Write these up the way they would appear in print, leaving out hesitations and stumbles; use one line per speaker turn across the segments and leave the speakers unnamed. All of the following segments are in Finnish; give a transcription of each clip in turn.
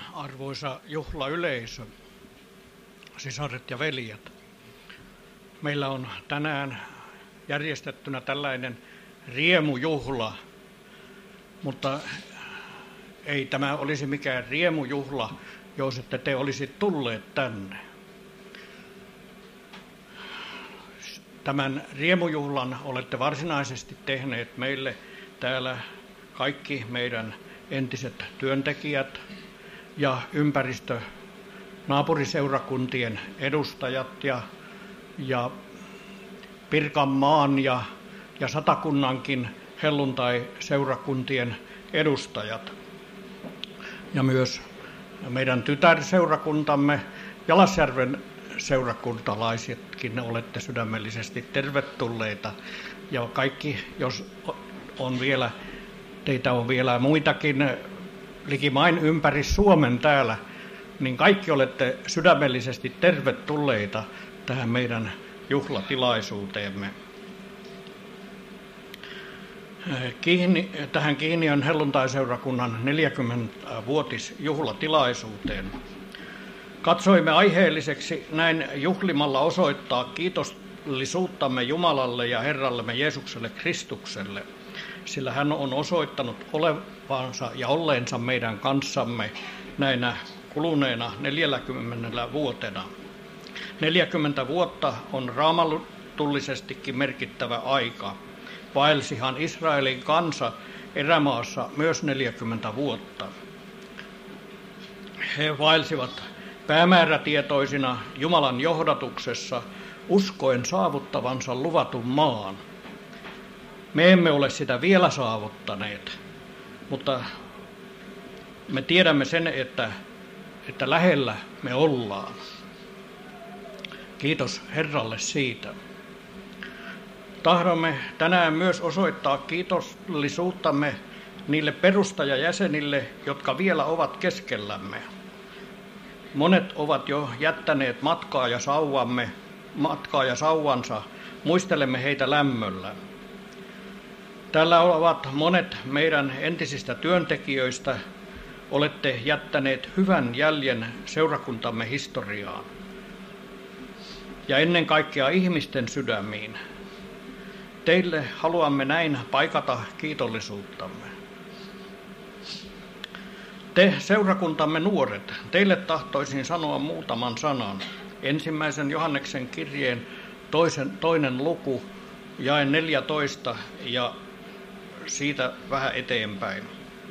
Arvoisa juhlayleisö, sisaret ja veljet. Meillä on tänään järjestettynä tällainen riemujuhla, mutta ei tämä olisi mikään riemujuhla, jos ette te olisi tulleet tänne. Tämän riemujuhlan olette varsinaisesti tehneet meille täällä kaikki meidän entiset työntekijät ja naapuriseurakuntien edustajat ja Pirkanmaan ja Satakunnankin helluntai-seurakuntien edustajat. Ja myös meidän tytärseurakuntamme Jalasjärven seurakuntalaisetkin olette sydämellisesti tervetulleita. Ja kaikki, jos on vielä, teitä on vielä muitakin likimain ympäri Suomen täällä, niin kaikki olette sydämellisesti tervetulleita tähän meidän juhlatilaisuuteemme. Tähän kiinni on helluntai-seurakunnan 40-vuotisjuhlatilaisuuteen. Katsoimme aiheelliseksi näin juhlimalla osoittaa kiitollisuuttamme Jumalalle ja Herrallemme Jeesukselle Kristukselle, sillä hän on osoittanut olevansa ja olleensa meidän kanssamme näinä kuluneena 40 vuotena. 40 vuotta on raamatullisestikin merkittävä aika. Vaelsihan Israelin kansa erämaassa myös 40 vuotta. He vaelsivat päämäärätietoisina Jumalan johdatuksessa, uskoen saavuttavansa luvatun maan. Me emme ole sitä vielä saavuttaneet, mutta me tiedämme sen, että lähellä me ollaan. Kiitos Herralle siitä. Tahdomme tänään myös osoittaa kiitollisuuttamme niille perustajajäsenille, jotka vielä ovat keskellämme. Monet ovat jo jättäneet matkaa ja sauvansa, muistelemme heitä lämmöllä. Täällä ovat monet meidän entisistä työntekijöistä, olette jättäneet hyvän jäljen seurakuntamme historiaan ja ennen kaikkea ihmisten sydämiin. Teille haluamme näin paikata kiitollisuuttamme. Te seurakuntamme nuoret, teille tahtoisin sanoa muutaman sanan. 1. Johanneksen kirjeen 2. luku, jae 14 ja siitä vähän eteenpäin.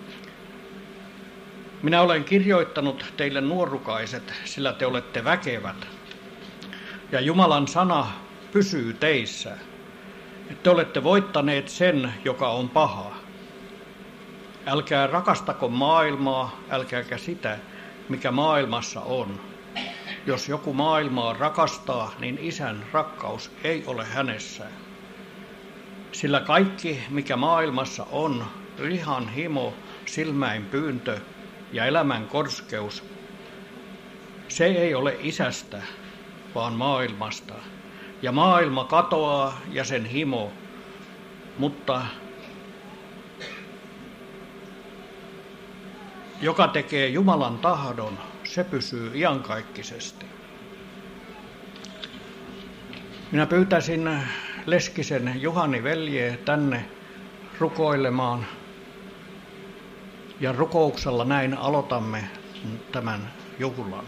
Minä olen kirjoittanut teille nuorukaiset, sillä te olette väkevät. Ja Jumalan sana pysyy teissä. Te olette voittaneet sen, joka on paha. Älkää rakastako maailmaa, älkääkä sitä, mikä maailmassa on. Jos joku maailmaa rakastaa, niin Isän rakkaus ei ole hänessä. Sillä kaikki, mikä maailmassa on, lihan himo, silmäinpyyntö ja elämän korskeus, se ei ole Isästä, vaan maailmasta. Ja maailma katoaa ja sen himo, mutta joka tekee Jumalan tahdon, se pysyy iankaikkisesti. Minä pyytäisin Leskisen Juhani veljeä tänne rukoilemaan. Ja rukouksella näin aloitamme tämän juhlan.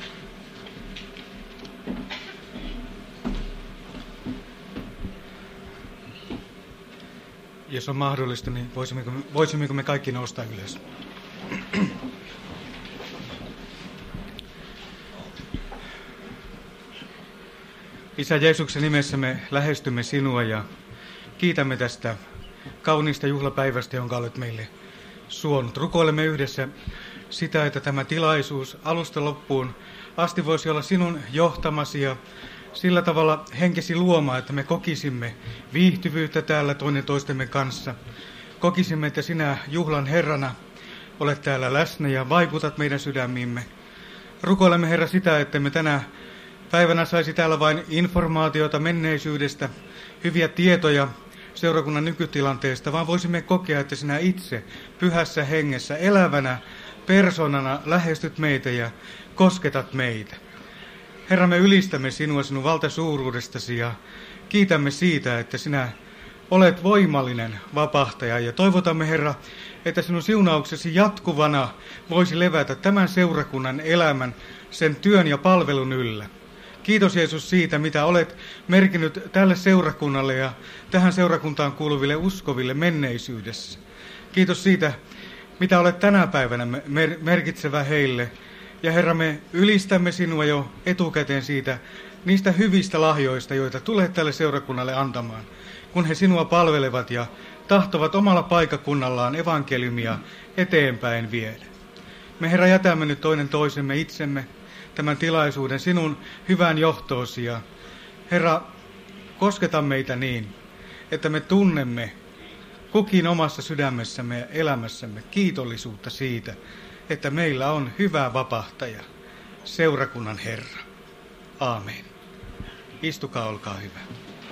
Jos on mahdollista, niin voisimmeko me kaikki nousta ylös? Isä Jeesuksen nimessä me lähestymme sinua ja kiitämme tästä kauniista juhlapäivästä, jonka olet meille suonut. Rukoilemme yhdessä sitä, että tämä tilaisuus alusta loppuun asti voisi olla sinun johtamasi ja sillä tavalla henkesi luomaa, että me kokisimme viihtyvyyttä täällä toinen toistemme kanssa. Kokisimme, että sinä juhlan Herrana olet täällä läsnä ja vaikutat meidän sydämiimme. Rukoilemme Herra sitä, että me tänä päivänä saisi täällä vain informaatiota menneisyydestä, hyviä tietoja seurakunnan nykytilanteesta, vaan voisimme kokea, että sinä itse pyhässä hengessä elävänä persoonana lähestyt meitä ja kosketat meitä. Herra, me ylistämme sinua sinun valtasuuruudestasi ja kiitämme siitä, että sinä olet voimallinen vapahtaja ja toivotamme, Herra, että sinun siunauksesi jatkuvana voisi levätä tämän seurakunnan elämän, sen työn ja palvelun yllä. Kiitos Jeesus siitä, mitä olet merkinnyt tälle seurakunnalle ja tähän seurakuntaan kuuluville uskoville menneisyydessä. Kiitos siitä, mitä olet tänä päivänä merkitsevä heille. Ja Herra, me ylistämme sinua jo etukäteen siitä niistä hyvistä lahjoista, joita tulet tälle seurakunnalle antamaan, kun he sinua palvelevat ja tahtovat omalla paikakunnallaan evankeliumia eteenpäin viedä. Me, Herra, jätämme nyt toinen toisemme itsemme tämän tilaisuuden sinun hyvään johtoosi ja Herra, kosketa meitä niin, että me tunnemme kukin omassa sydämessämme ja elämässämme kiitollisuutta siitä, että meillä on hyvä vapahtaja, seurakunnan Herra. Aamen. Istukaa, olkaa hyvä.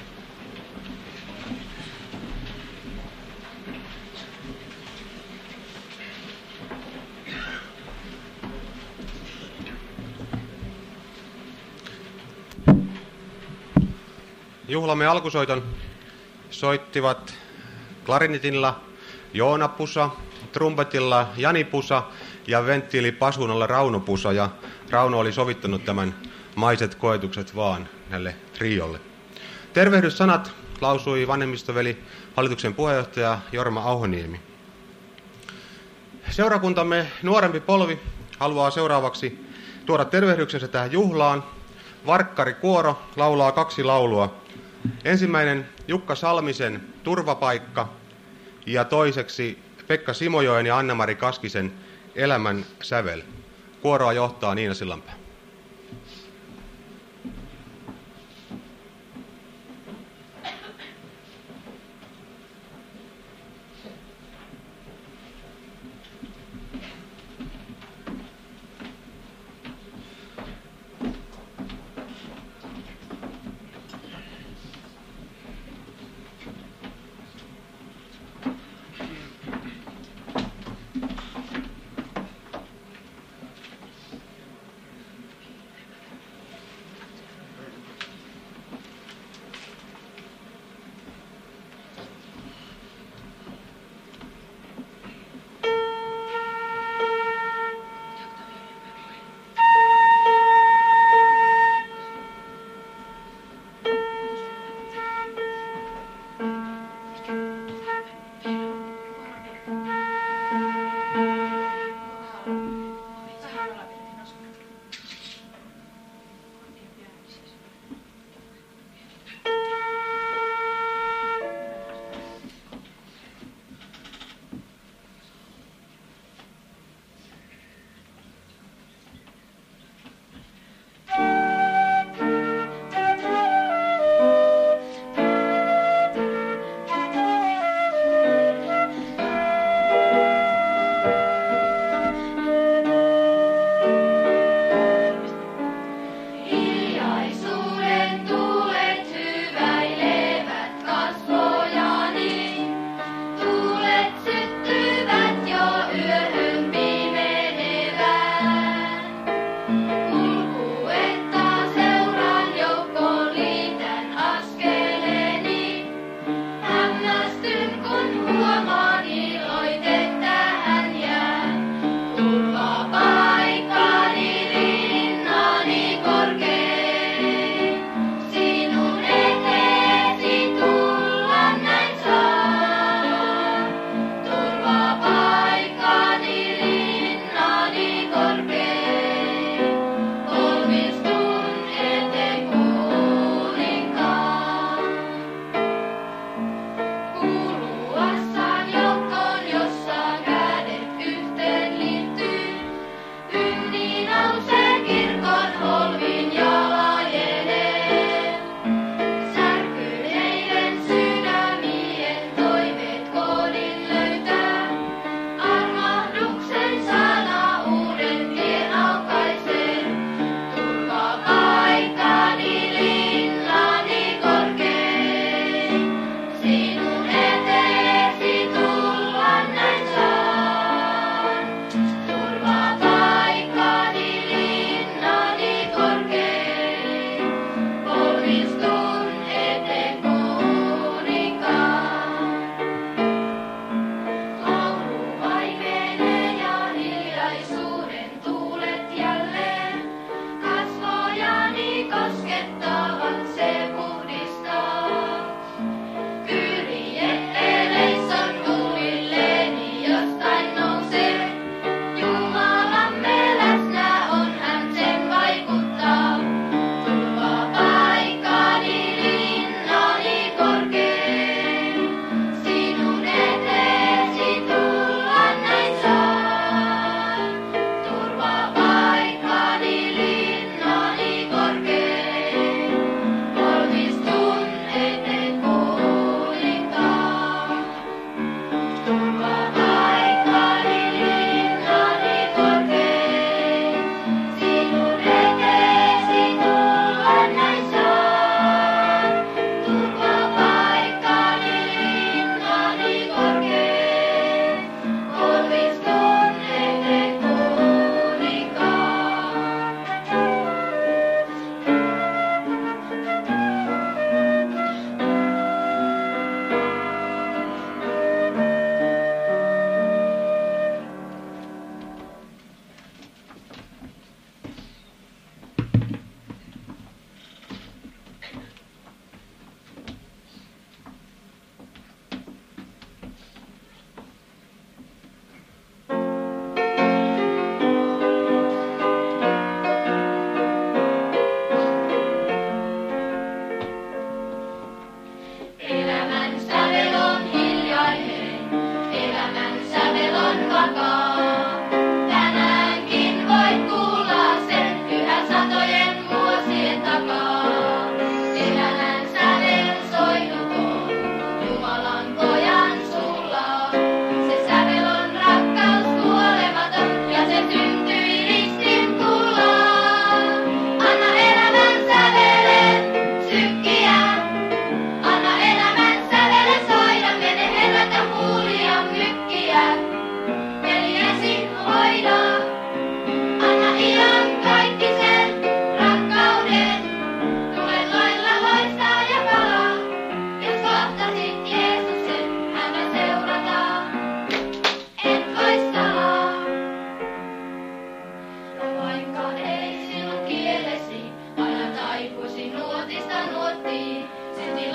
Juhlamme alkusoiton soittivat klarinetilla Joona Pusa, trumpetilla Jani Pusa ja venttiilipasunalla Rauno Pusa. Ja Rauno oli sovittanut tämän Maiset koetukset vaan näille triolle. Tervehdyssanat lausui vanhemmistoveli hallituksen puheenjohtaja Jorma Auhoniemi. Seurakuntamme nuorempi polvi haluaa seuraavaksi tuoda tervehdyksensä tähän juhlaan. Varkkarikuoro laulaa 2 laulua. Ensimmäinen Jukka Salmisen Turvapaikka ja toiseksi Pekka Simojoen ja Anna-Mari Kaskisen Elämän sävel. Kuoroa johtaa Niina Sillanpää.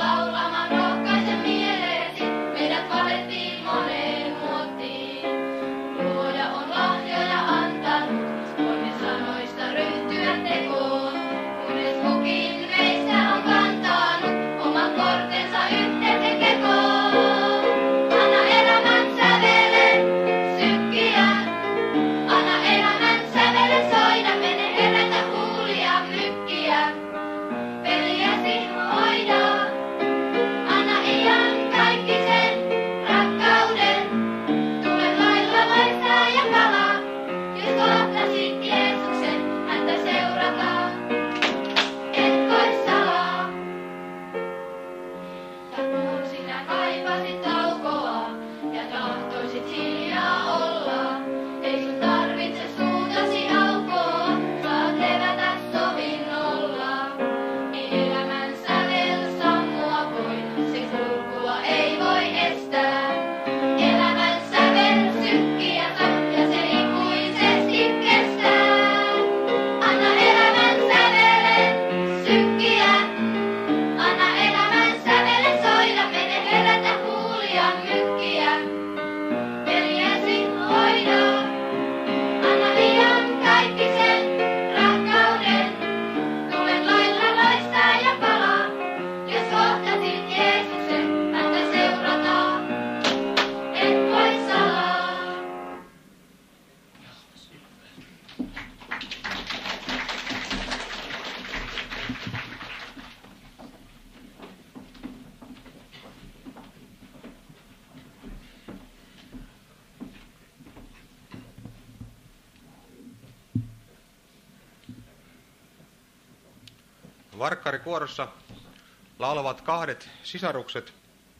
Varkkarikuorossa laulavat kahdet sisarukset,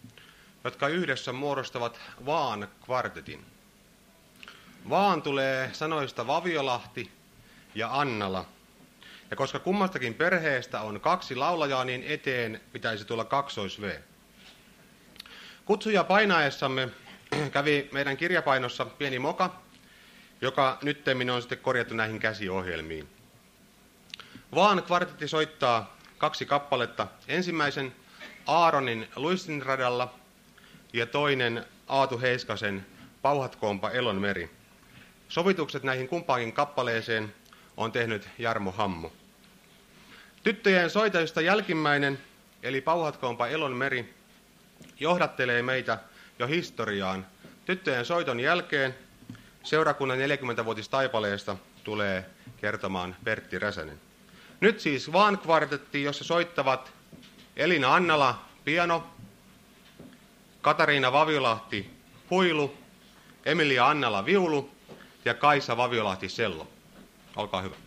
jotka yhdessä muodostavat Vaan-kvartetin. Vaan tulee sanoista Vaviolahti ja Annala. Ja koska kummastakin perheestä on 2 laulajaa, niin eteen pitäisi tulla kaksois-V. Kutsuja painaessamme kävi meidän kirjapainossa pieni moka, joka nyttemmin on sitten korjattu näihin käsiohjelmiin. Vaan kvartetti soittaa 2 kappaletta. Ensimmäisen Aaronin luistinradalla ja toinen Aatu Heiskasen Pauhatkoonpa Elon meri. Sovitukset näihin kumpaankin kappaleeseen on tehnyt Jarmo Hammo. Tyttöjen soitajista jälkimmäinen, eli Pauhatkoonpa Elon meri, johdattelee meitä jo historiaan. Tyttöjen soiton jälkeen seurakunnan 40-vuotistaipaleesta tulee kertomaan Pertti Räsänen. Nyt siis Vaan kvartetti, jossa soittavat Elina Annala piano, Katariina Vaviolahti huilu, Emilia Annala viulu ja Kaisa Vaviolahti sello. Olkaa hyvä.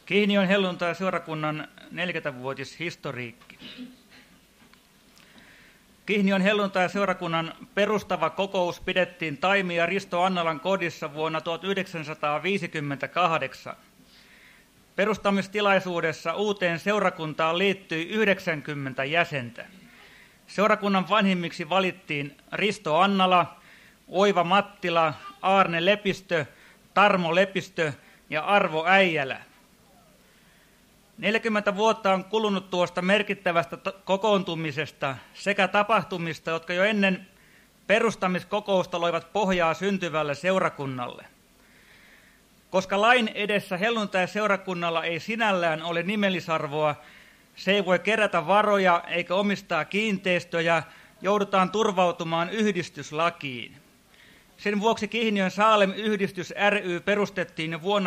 Kihniön helluntai-seurakunnan 40-vuotishistoriikki. Kihniön helluntai-seurakunnan perustava kokous pidettiin Taimi ja Risto Annalan kodissa vuonna 1958. Perustamistilaisuudessa uuteen seurakuntaan liittyi 90 jäsentä. Seurakunnan vanhimmiksi valittiin Risto Annala, Oiva Mattila, Aarne Lepistö, Tarmo Lepistö ja Arvo Äijälä. 40 vuotta on kulunut tuosta merkittävästä kokoontumisesta sekä tapahtumista, jotka jo ennen perustamiskokousta loivat pohjaa syntyvälle seurakunnalle. Koska lain edessä helluntai-seurakunnalla ei sinällään ole nimellisarvoa, se ei voi kerätä varoja eikä omistaa kiinteistöjä, joudutaan turvautumaan yhdistyslakiin. Sen vuoksi Kihniön Saalem-yhdistys ry perustettiin jo vuonna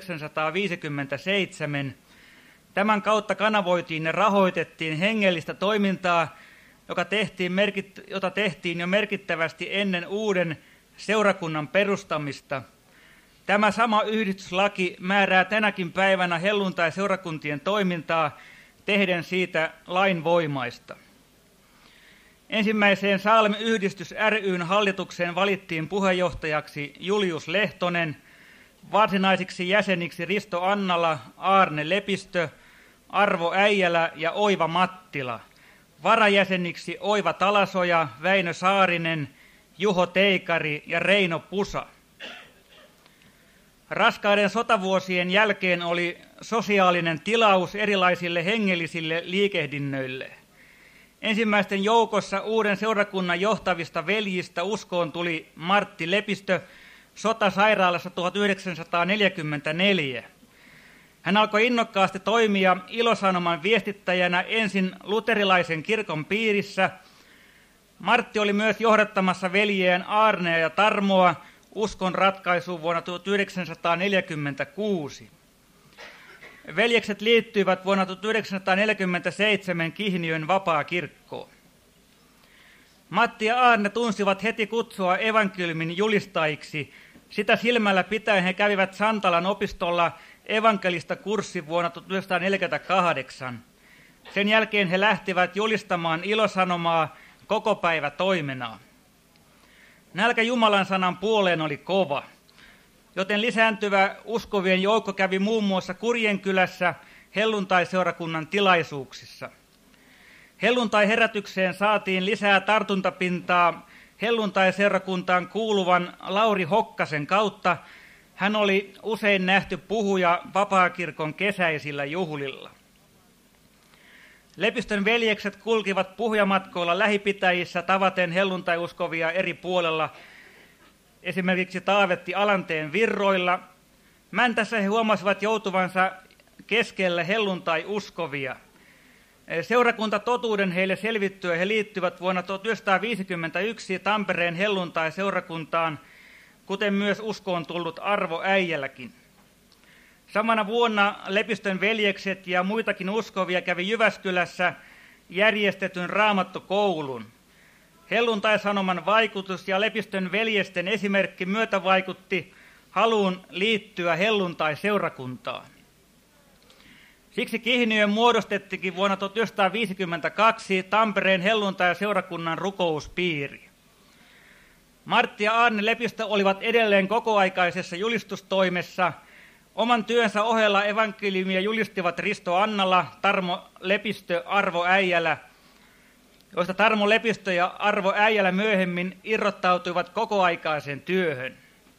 1957. Tämän kautta kanavoitiin ja rahoitettiin hengellistä toimintaa, jota tehtiin jo merkittävästi ennen uuden seurakunnan perustamista. Tämä sama yhdistyslaki määrää tänäkin päivänä helluntai-seurakuntien toimintaa, tehden siitä lainvoimaista. Ensimmäiseen Saalem-yhdistys ry:n hallitukseen valittiin puheenjohtajaksi Julius Lehtonen, varsinaisiksi jäseniksi Risto Annala, Aarne Lepistö, Arvo Äijälä ja Oiva Mattila, varajäseniksi Oiva Talasoja, Väinö Saarinen, Juho Teikari ja Reino Pusa. Raskaiden sotavuosien jälkeen oli sosiaalinen tilaus erilaisille hengellisille liikehdinnöille. Ensimmäisten joukossa uuden seurakunnan johtavista veljistä uskoon tuli Martti Lepistö sotasairaalassa 1944. Hän alkoi innokkaasti toimia Ilosanoman viestittäjänä ensin luterilaisen kirkon piirissä. Martti oli myös johdattamassa veljeen Aarnea ja Tarmoa uskon ratkaisuun vuonna 1946. Veljekset liittyivät vuonna 1947 Kihniön vapaakirkkoon. Matti ja Aarne tunsivat heti kutsua evankeliumin julistajiksi. Sitä silmällä pitäen he kävivät Santalan opistolla evankelista kurssi vuonna 1948. Sen jälkeen he lähtivät julistamaan ilosanomaa koko päivä toimenaan. Nälkä Jumalan sanan puoleen oli kova, joten lisääntyvä uskovien joukko kävi muun muassa Kurjenkylässä helluntai-seurakunnan tilaisuuksissa. Helluntai-herätykseen saatiin lisää tartuntapintaa helluntai-seurakuntaan kuuluvan Lauri Hokkasen kautta. Hän oli usein nähty puhuja vapaakirkon kesäisillä juhlilla. Lepistön veljekset kulkivat puhujamatkoilla lähipitäjissä tavaten helluntai-uskovia eri puolella, esimerkiksi Taavetti Alanteen virroilla. Mäntässä he huomasivat joutuvansa keskelle helluntai-uskovia. Seurakuntatotuuden heille selvittyä he liittyvät vuonna 1951 Tampereen helluntai-seurakuntaan, kuten myös uskoon tullut Arvo Äijälläkin. Samana vuonna Lepistön veljekset ja muitakin uskovia kävi Jyväskylässä järjestetyn raamattokoulun. Helluntai-sanoman vaikutus ja Lepistön veljesten esimerkki myötävaikutti haluun liittyä helluntai-seurakuntaan. Siksi Kihniöön muodostettikin vuonna 1952 Tampereen helluntai-seurakunnan rukouspiiri. Martti ja Aarne Lepistö olivat edelleen kokoaikaisessa julistustoimessa. Oman työnsä ohella evankeliumia julistivat Risto Annala, Tarmo Lepistö, Arvo Äijälä, joista Tarmo Lepistö ja Arvo Äijälä myöhemmin irrottautuivat kokoaikaiseen työhön.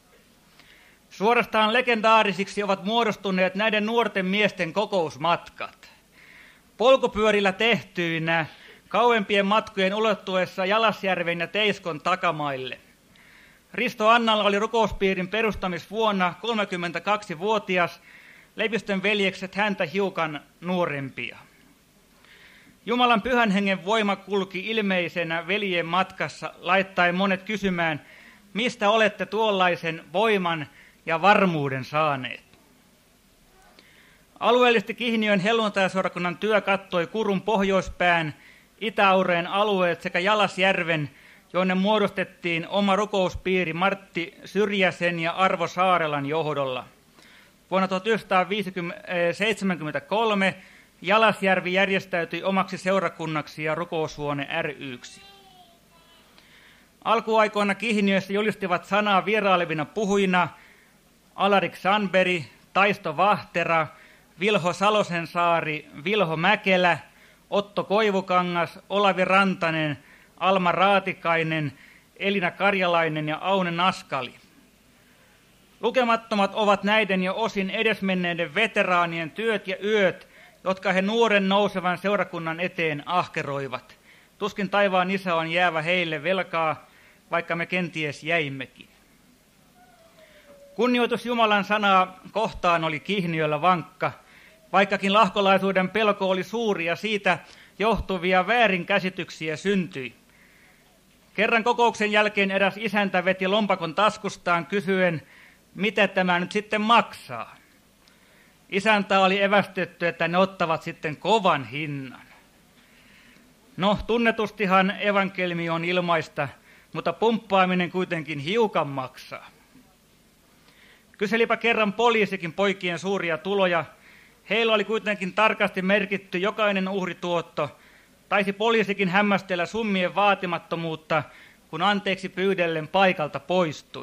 Suorastaan legendaarisiksi ovat muodostuneet näiden nuorten miesten kokousmatkat. Polkupyörillä tehtyinä kauempien matkojen ulottuessa Jalasjärven ja Teiskon takamaille. Risto Annala oli rukouspiirin perustamisvuonna 32-vuotias, Lepistön veljekset häntä hiukan nuorempia. Jumalan pyhän hengen voima kulki ilmeisenä veljen matkassa, laittaen monet kysymään, mistä olette tuollaisen voiman ja varmuuden saaneet. Alueellisesti Kihniön helluntai-seurakunnan työ kattoi Kurun pohjoispään, Itä-Aureen alueet sekä Jalasjärven, jonne muodostettiin oma rukouspiiri Martti Syrjäsen ja Arvo Saarelan johdolla. Vuonna 1973 Jalasjärvi järjestäytyi omaksi seurakunnaksi ja rukoushuone ry:ksi. Alkuaikoina Kihniössä julistivat sanaa vierailevina puhujina Alarik Sandberg, Taisto Vahtera, Vilho Salosensaari, Vilho Mäkelä, Otto Koivukangas, Olavi Rantanen, Alma Raatikainen, Elina Karjalainen ja Aune Naskali. Lukemattomat ovat näiden jo osin edesmenneiden veteraanien työt ja yöt, jotka he nuoren nousevan seurakunnan eteen ahkeroivat. Tuskin taivaan isä on jäävä heille velkaa, vaikka me kenties jäimmekin. Kunnioitus Jumalan sanaa kohtaan oli Kihniöllä vankka, vaikkakin lahkolaisuuden pelko oli suuri ja siitä johtuvia väärinkäsityksiä syntyi. Kerran kokouksen jälkeen eräs isäntä veti lompakon taskustaan kysyen, mitä tämä nyt sitten maksaa. Isäntä oli evästetty, että ne ottavat sitten kovan hinnan. No, tunnetustihan evankeliumi on ilmaista, mutta pumppaaminen kuitenkin hiukan maksaa. Kyselipä kerran poliisikin poikien suuria tuloja. Heillä oli kuitenkin tarkasti merkitty jokainen uhrituotto. Taisi poliisikin hämmästellä summien vaatimattomuutta, kun anteeksi pyydellen paikalta poistui.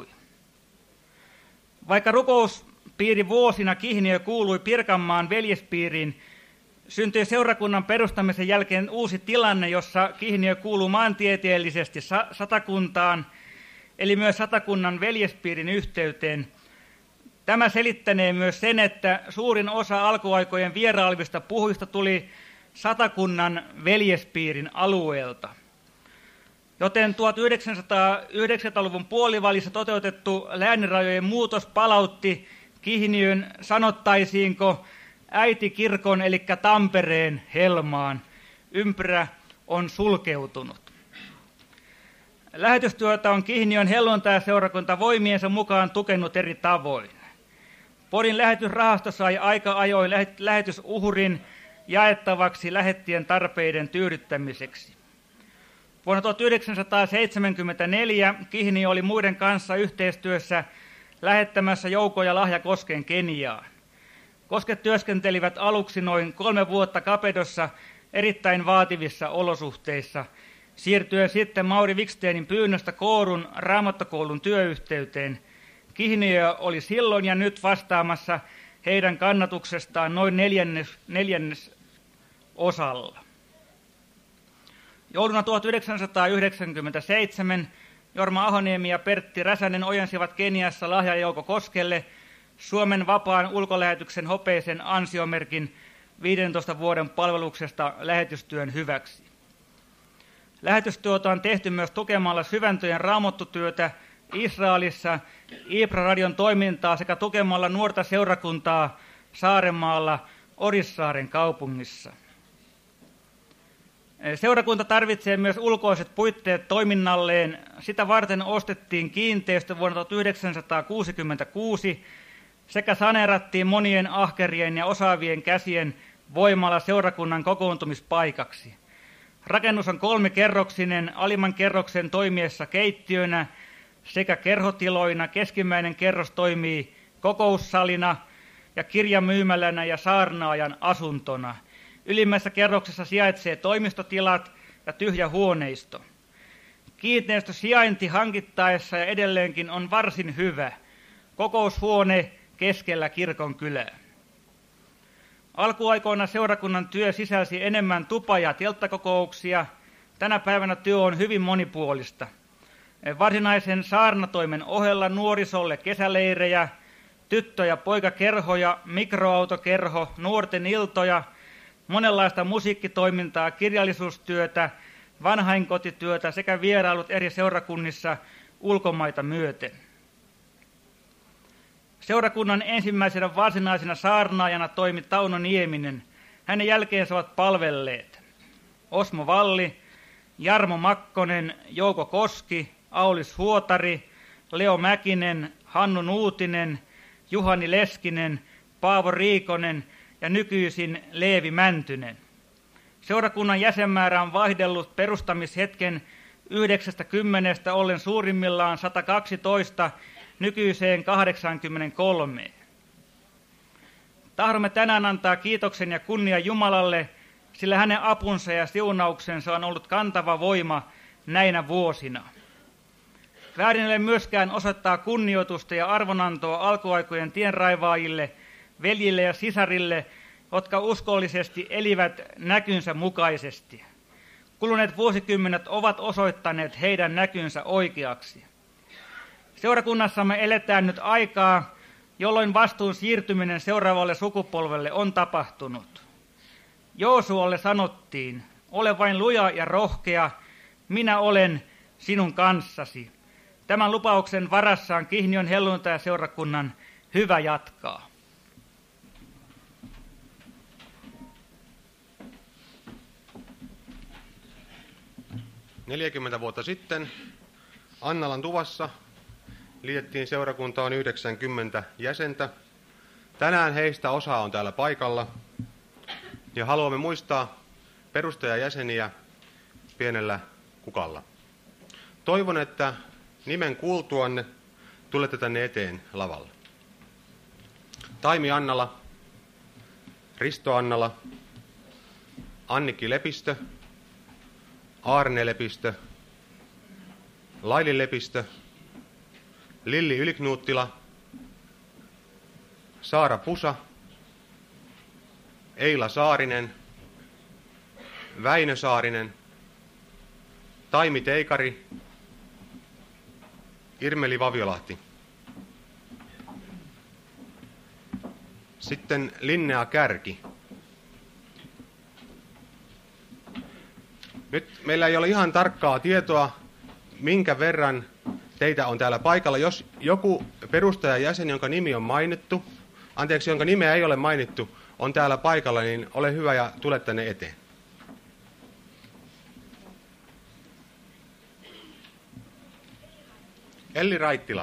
Vaikka rukouspiiri vuosina Kihniö kuului Pirkanmaan veljespiiriin, syntyi seurakunnan perustamisen jälkeen uusi tilanne, jossa Kihniö kuuluu maantieteellisesti Satakuntaan, eli myös Satakunnan veljespiirin yhteyteen. Tämä selittänee myös sen, että suurin osa alkuaikojen vierailevista puhujista tuli Satakunnan veljespiirin alueelta. Joten 1990-luvun puolivälissä toteutettu läänirajojen muutos palautti Kihniön, sanottaisiinko, äitikirkon eli Tampereen helmaan. Ympyrä on sulkeutunut. Lähetystyötä on Kihniön helluntai-seurakunta voimiensa mukaan tukenut eri tavoin. Porin lähetysrahasto sai aika ajoin lähetysuhrin jaettavaksi lähettien tarpeiden tyydyttämiseksi. Vuonna 1974 Kihniö oli muiden kanssa yhteistyössä lähettämässä joukoja Lahjakosken Keniaan. Kosket työskentelivät aluksi noin 3 vuotta Kapedossa erittäin vaativissa olosuhteissa, siirtyen sitten Mauri Wikstenin pyynnöstä Koorun raamattokoulun työyhteyteen. Kihniö oli silloin ja nyt vastaamassa heidän kannatuksestaan noin neljännes osalla. Jouluna 1997 Jorma Ahoniemi ja Pertti Räsänen ojensivat Keniassa lahjajouko Koskelle Suomen vapaan ulkolähetyksen hopeisen ansiomerkin 15 vuoden palveluksesta lähetystyön hyväksi. Lähetystyötä on tehty myös tukemalla Syväntöjen raamattutyötä Israelissa, Ibra-radion toimintaa sekä tukemalla nuorta seurakuntaa Saarenmaalla Orissaaren kaupungissa. Seurakunta tarvitsee myös ulkoiset puitteet toiminnalleen. Sitä varten ostettiin kiinteistö vuonna 1966 sekä saneerattiin monien ahkerien ja osaavien käsien voimalla seurakunnan kokoontumispaikaksi. Rakennus on 3-kerroksinen, alimman kerroksen toimiessa keittiönä sekä kerhotiloina. Keskimmäinen kerros toimii kokoussalina ja kirjamyymälänä ja saarnaajan asuntona. Ylimmässä kerroksessa sijaitsee toimistotilat ja tyhjä huoneisto. Kiinteistösijainti hankittaessa ja edelleenkin on varsin hyvä. Kokoushuone keskellä kirkonkylää. Alkuaikoina seurakunnan työ sisälsi enemmän tupa- ja telttakokouksia. Tänä päivänä työ on hyvin monipuolista. Varsinaisen saarnatoimen ohella nuorisolle kesäleirejä, tyttö- ja poikakerhoja, mikroautokerho, nuorten iltoja, monenlaista musiikkitoimintaa, kirjallisuustyötä, vanhainkotityötä sekä vierailut eri seurakunnissa ulkomaita myöten. Seurakunnan ensimmäisenä varsinaisena saarnaajana toimi Tauno Nieminen. Hänen jälkeensä ovat palvelleet Osmo Valli, Jarmo Makkonen, Jouko Koski, Aulis Huotari, Leo Mäkinen, Hannu Nuutinen, Juhani Leskinen, Paavo Riikonen ja nykyisin Leevi Mäntynen. Seurakunnan jäsenmäärä on vaihdellut perustamishetken 90 ollen suurimmillaan 112 nykyiseen 83. Tahdomme tänään antaa kiitoksen ja kunnia Jumalalle, sillä hänen apunsa ja siunauksensa on ollut kantava voima näinä vuosina. Väärin ei ole myöskään osoittaa kunnioitusta ja arvonantoa alkuaikojen tienraivaajille, veljille ja sisarille, jotka uskollisesti elivät näkynsä mukaisesti. Kuluneet vuosikymmenet ovat osoittaneet heidän näkynsä oikeaksi. Seurakunnassamme eletään nyt aikaa, jolloin vastuun siirtyminen seuraavalle sukupolvelle on tapahtunut. Joosualle sanottiin, ole vain luja ja rohkea, minä olen sinun kanssasi. Tämän lupauksen varassaan Kihniön helluntai-seurakunnan hyvä jatkaa.
– 40 vuotta sitten Annalan tuvassa liitettiin seurakuntaan 90 jäsentä. Tänään heistä osa on täällä paikalla ja haluamme muistaa perustajajäseniä pienellä kukalla. Toivon, että nimen kuultuanne tulette tänne eteen lavalle. Taimi Annala, Risto Annala, Annikki Lepistö, Aarne Lepistö, Laili Lepistö, Lilli Yliknuuttila, Saara Pusa, Eila Saarinen, Väinö Saarinen, Taimi Teikari, Irmeli Vaviolahti. Sitten Linnea Kärki. Nyt meillä ei ole ihan tarkkaa tietoa, minkä verran teitä on täällä paikalla. Jos joku perustajajäsen, jonka nimi on mainittu, jonka nimeä ei ole mainittu, on täällä paikalla, niin ole hyvä ja tule tänne eteen. Elli Raittila.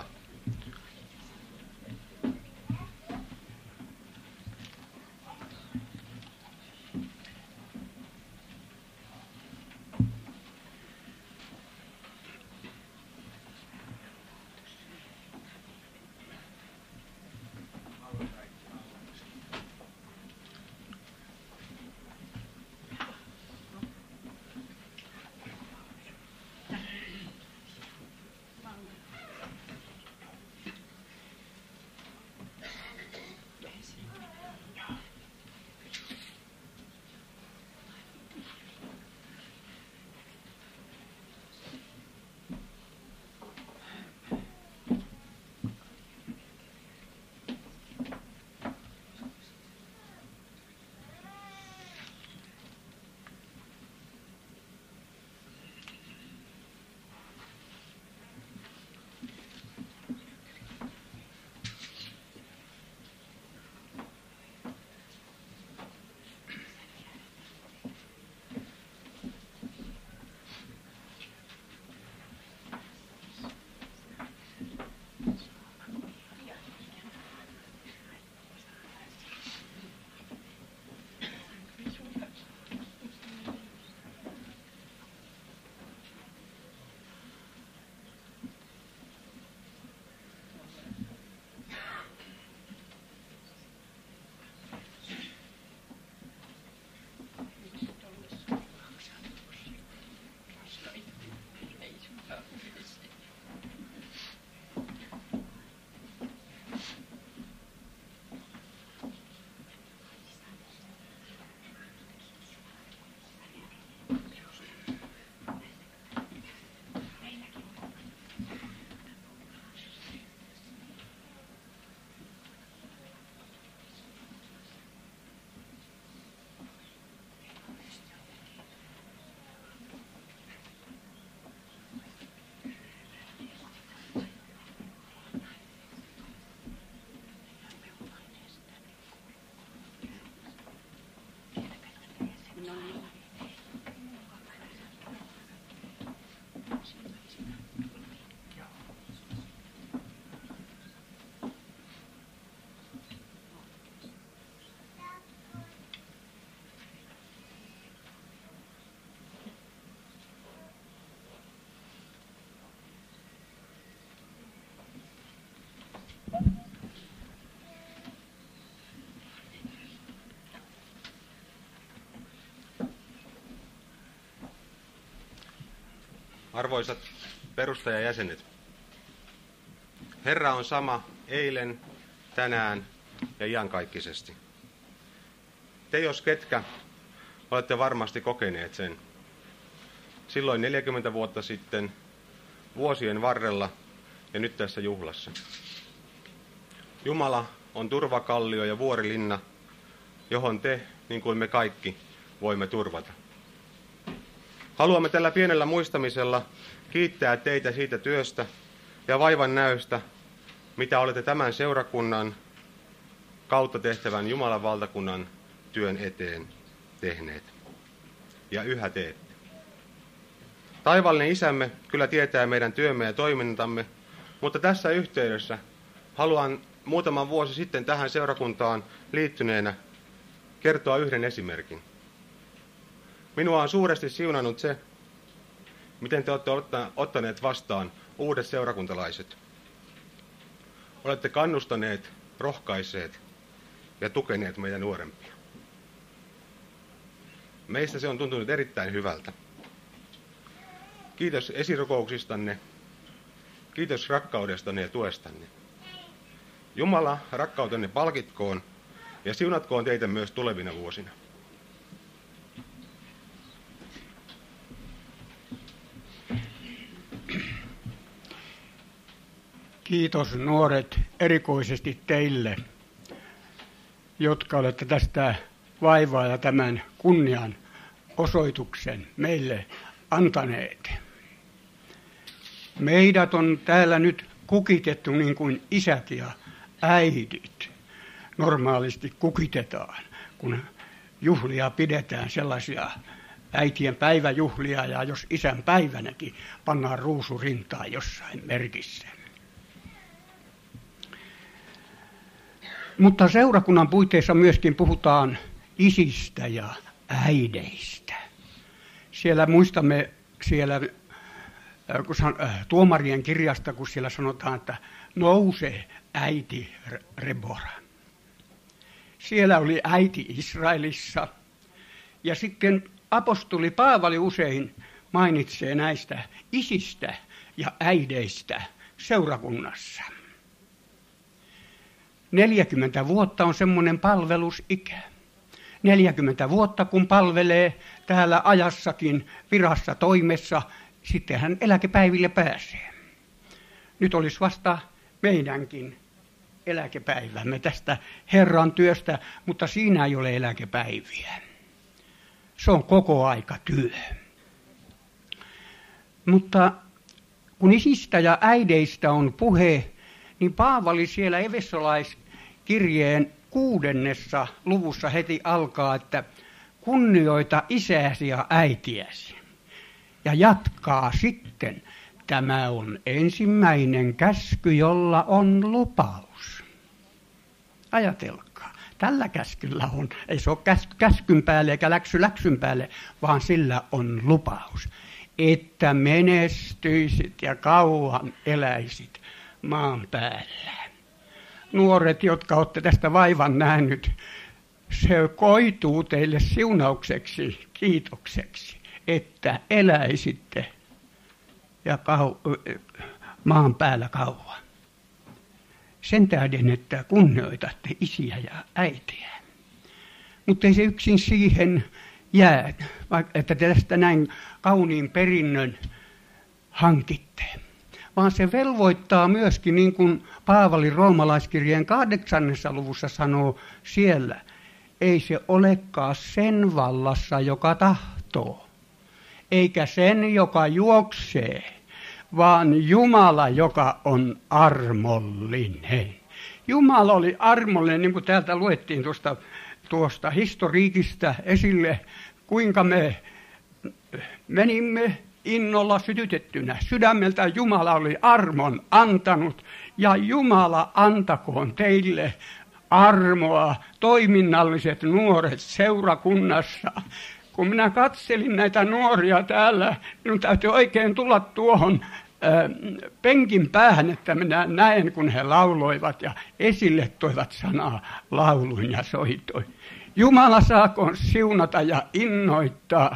Arvoisat perustajajäsenet, Herra on sama eilen, tänään ja iankaikkisesti. Te jos ketkä olette varmasti kokeneet sen. Silloin 40 vuotta sitten, vuosien varrella ja nyt tässä juhlassa. Jumala on turvakallio ja vuorilinna, johon te, niin kuin me kaikki, voimme turvata. Haluamme tällä pienellä muistamisella kiittää teitä siitä työstä ja vaivan näystä, mitä olette tämän seurakunnan kautta tehtävän Jumalan valtakunnan työn eteen tehneet. Ja yhä teette. Taivaallinen Isämme kyllä tietää meidän työmme ja toimintamme, mutta tässä yhteydessä haluan muutaman vuosi sitten tähän seurakuntaan liittyneenä kertoa yhden esimerkin. Minua on suuresti siunannut se, miten te olette ottaneet vastaan uudet seurakuntalaiset. Olette kannustaneet, rohkaiseet ja tukeneet meitä nuorempia. Meistä se on tuntunut erittäin hyvältä. Kiitos esirukouksistanne, kiitos rakkaudestanne ja tuestanne. Jumala rakkautenne palkitkoon ja siunatkoon teitä myös tulevina vuosina.
Kiitos nuoret erikoisesti teille, jotka olette tästä vaivaa ja tämän kunnian osoituksen meille antaneet. Meidät on täällä nyt kukitettu niin kuin isät ja äidit normaalisti kukitetaan, kun juhlia pidetään, sellaisia äitien päiväjuhlia, ja jos isän päivänäkin pannaan ruusurintaa jossain merkissä. Mutta seurakunnan puitteissa myöskin puhutaan isistä ja äideistä. Siellä muistamme tuomarien kirjasta, kun siellä sanotaan, että nouse äiti Rebora. Siellä oli äiti Israelissa, ja sitten apostoli Paavali usein mainitsee näistä isistä ja äideistä seurakunnassa. 40 vuotta on semmoinen palvelusikä. 40 vuotta kun palvelee täällä ajassakin virassa toimessa, sitten hän eläkepäiville pääsee. Nyt olisi vasta meidänkin eläkepäivämme tästä Herran työstä, mutta siinä ei ole eläkepäiviä. Se on koko aika työ. Mutta kun isistä ja äideistä on puhe, niin Paavali siellä Efesolaiskirjeen 6. luvussa heti alkaa, että kunnioita isääsi ja äitiäsi. Ja jatkaa sitten, tämä on ensimmäinen käsky, jolla on lupaus. Ajatelkaa, tällä käskyllä on, ei se ole käskyn päälle eikä läksyn päälle, vaan sillä on lupaus, että menestyisit ja kauan eläisit maan päällä. Nuoret, jotka olette tästä vaivan nähnyt, se koituu teille siunaukseksi, kiitokseksi, että eläisitte ja maan päällä kauan. Sen tähden, että kunnioitatte isiä ja äitiä. Mutta ei se yksin siihen jää, että te tästä näin kauniin perinnön hankitte. Vaan se velvoittaa myöskin, niin kuin Paavali roomalaiskirjeen 8. luvussa sanoo siellä, ei se olekaan sen vallassa, joka tahtoo, eikä sen, joka juoksee, vaan Jumala, joka on armollinen. Jumala oli armollinen, niin kuin täältä luettiin tuosta historiikista esille, kuinka me menimme innolla sytytettynä. Sydämeltä Jumala oli armon antanut, ja Jumala antakoon teille armoa, toiminnalliset nuoret seurakunnassa. Kun minä katselin näitä nuoria täällä, minun täytyy oikein tulla tuohon penkin päähän, että minä näen, kun he lauloivat ja esille toivat sanaa lauluin ja soitoin. Jumala saakoon siunata ja innoittaa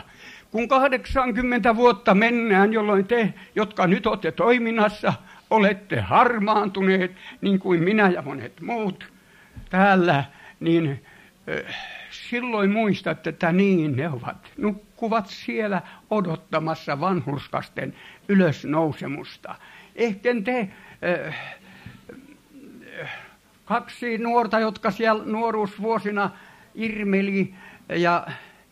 kun 80 vuotta mennään, jolloin te, jotka nyt olette toiminnassa, olette harmaantuneet, niin kuin minä ja monet muut täällä, niin silloin muistatte, että niin ne ovat. Nukkuvat siellä odottamassa vanhurskasten ylösnousemusta. Ehkä te 2 nuorta, jotka siellä nuoruusvuosina Irmeli ja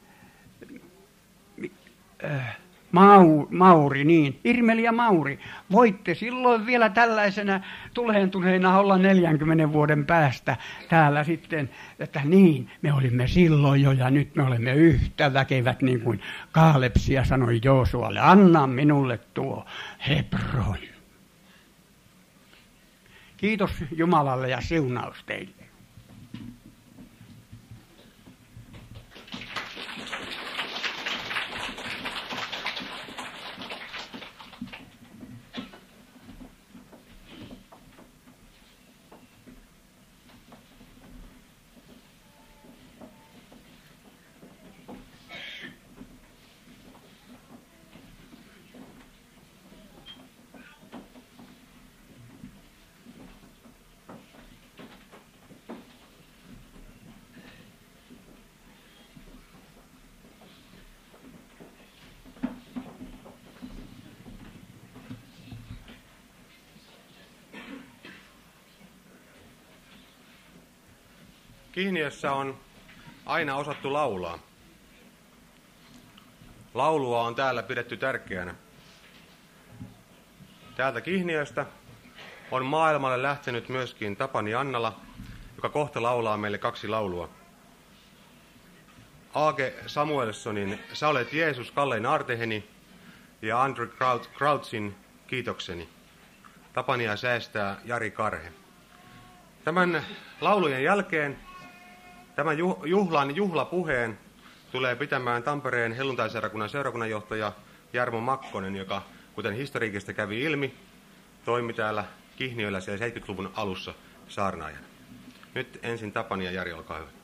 Mauri, niin, Irmeli ja Mauri, voitte silloin vielä tällaisena tuleentuneena olla 40 vuoden päästä täällä sitten, että niin, me olimme silloin jo ja nyt me olemme yhtä väkevät, niin kuin Kaalepsia sanoi Joosualle, anna minulle tuo Hebron. Kiitos Jumalalle ja siunaus teille.
Kihniössä on aina osattu laulaa. Laulua on täällä pidetty tärkeänä. Täältä Kihniöstä on maailmalle lähtenyt myöskin Tapani Annala, joka kohta laulaa meille 2 laulua. Aage Samuelssonin Sä olet Jeesus Kallein aarteheni ja Andrew Crouchin Kiitokseni. Tapania säästää Jari Karhe. Tämän laulujen jälkeen tämän juhlapuheen tulee pitämään Tampereen helluntaiseurakunnan seurakunnanjohtaja Jarmo Makkonen, joka, kuten historiikista kävi ilmi, toimi täällä Kihniöllä siellä 70-luvun alussa saarnaajana. Nyt ensin Tapani ja Jari, olkaa hyvä.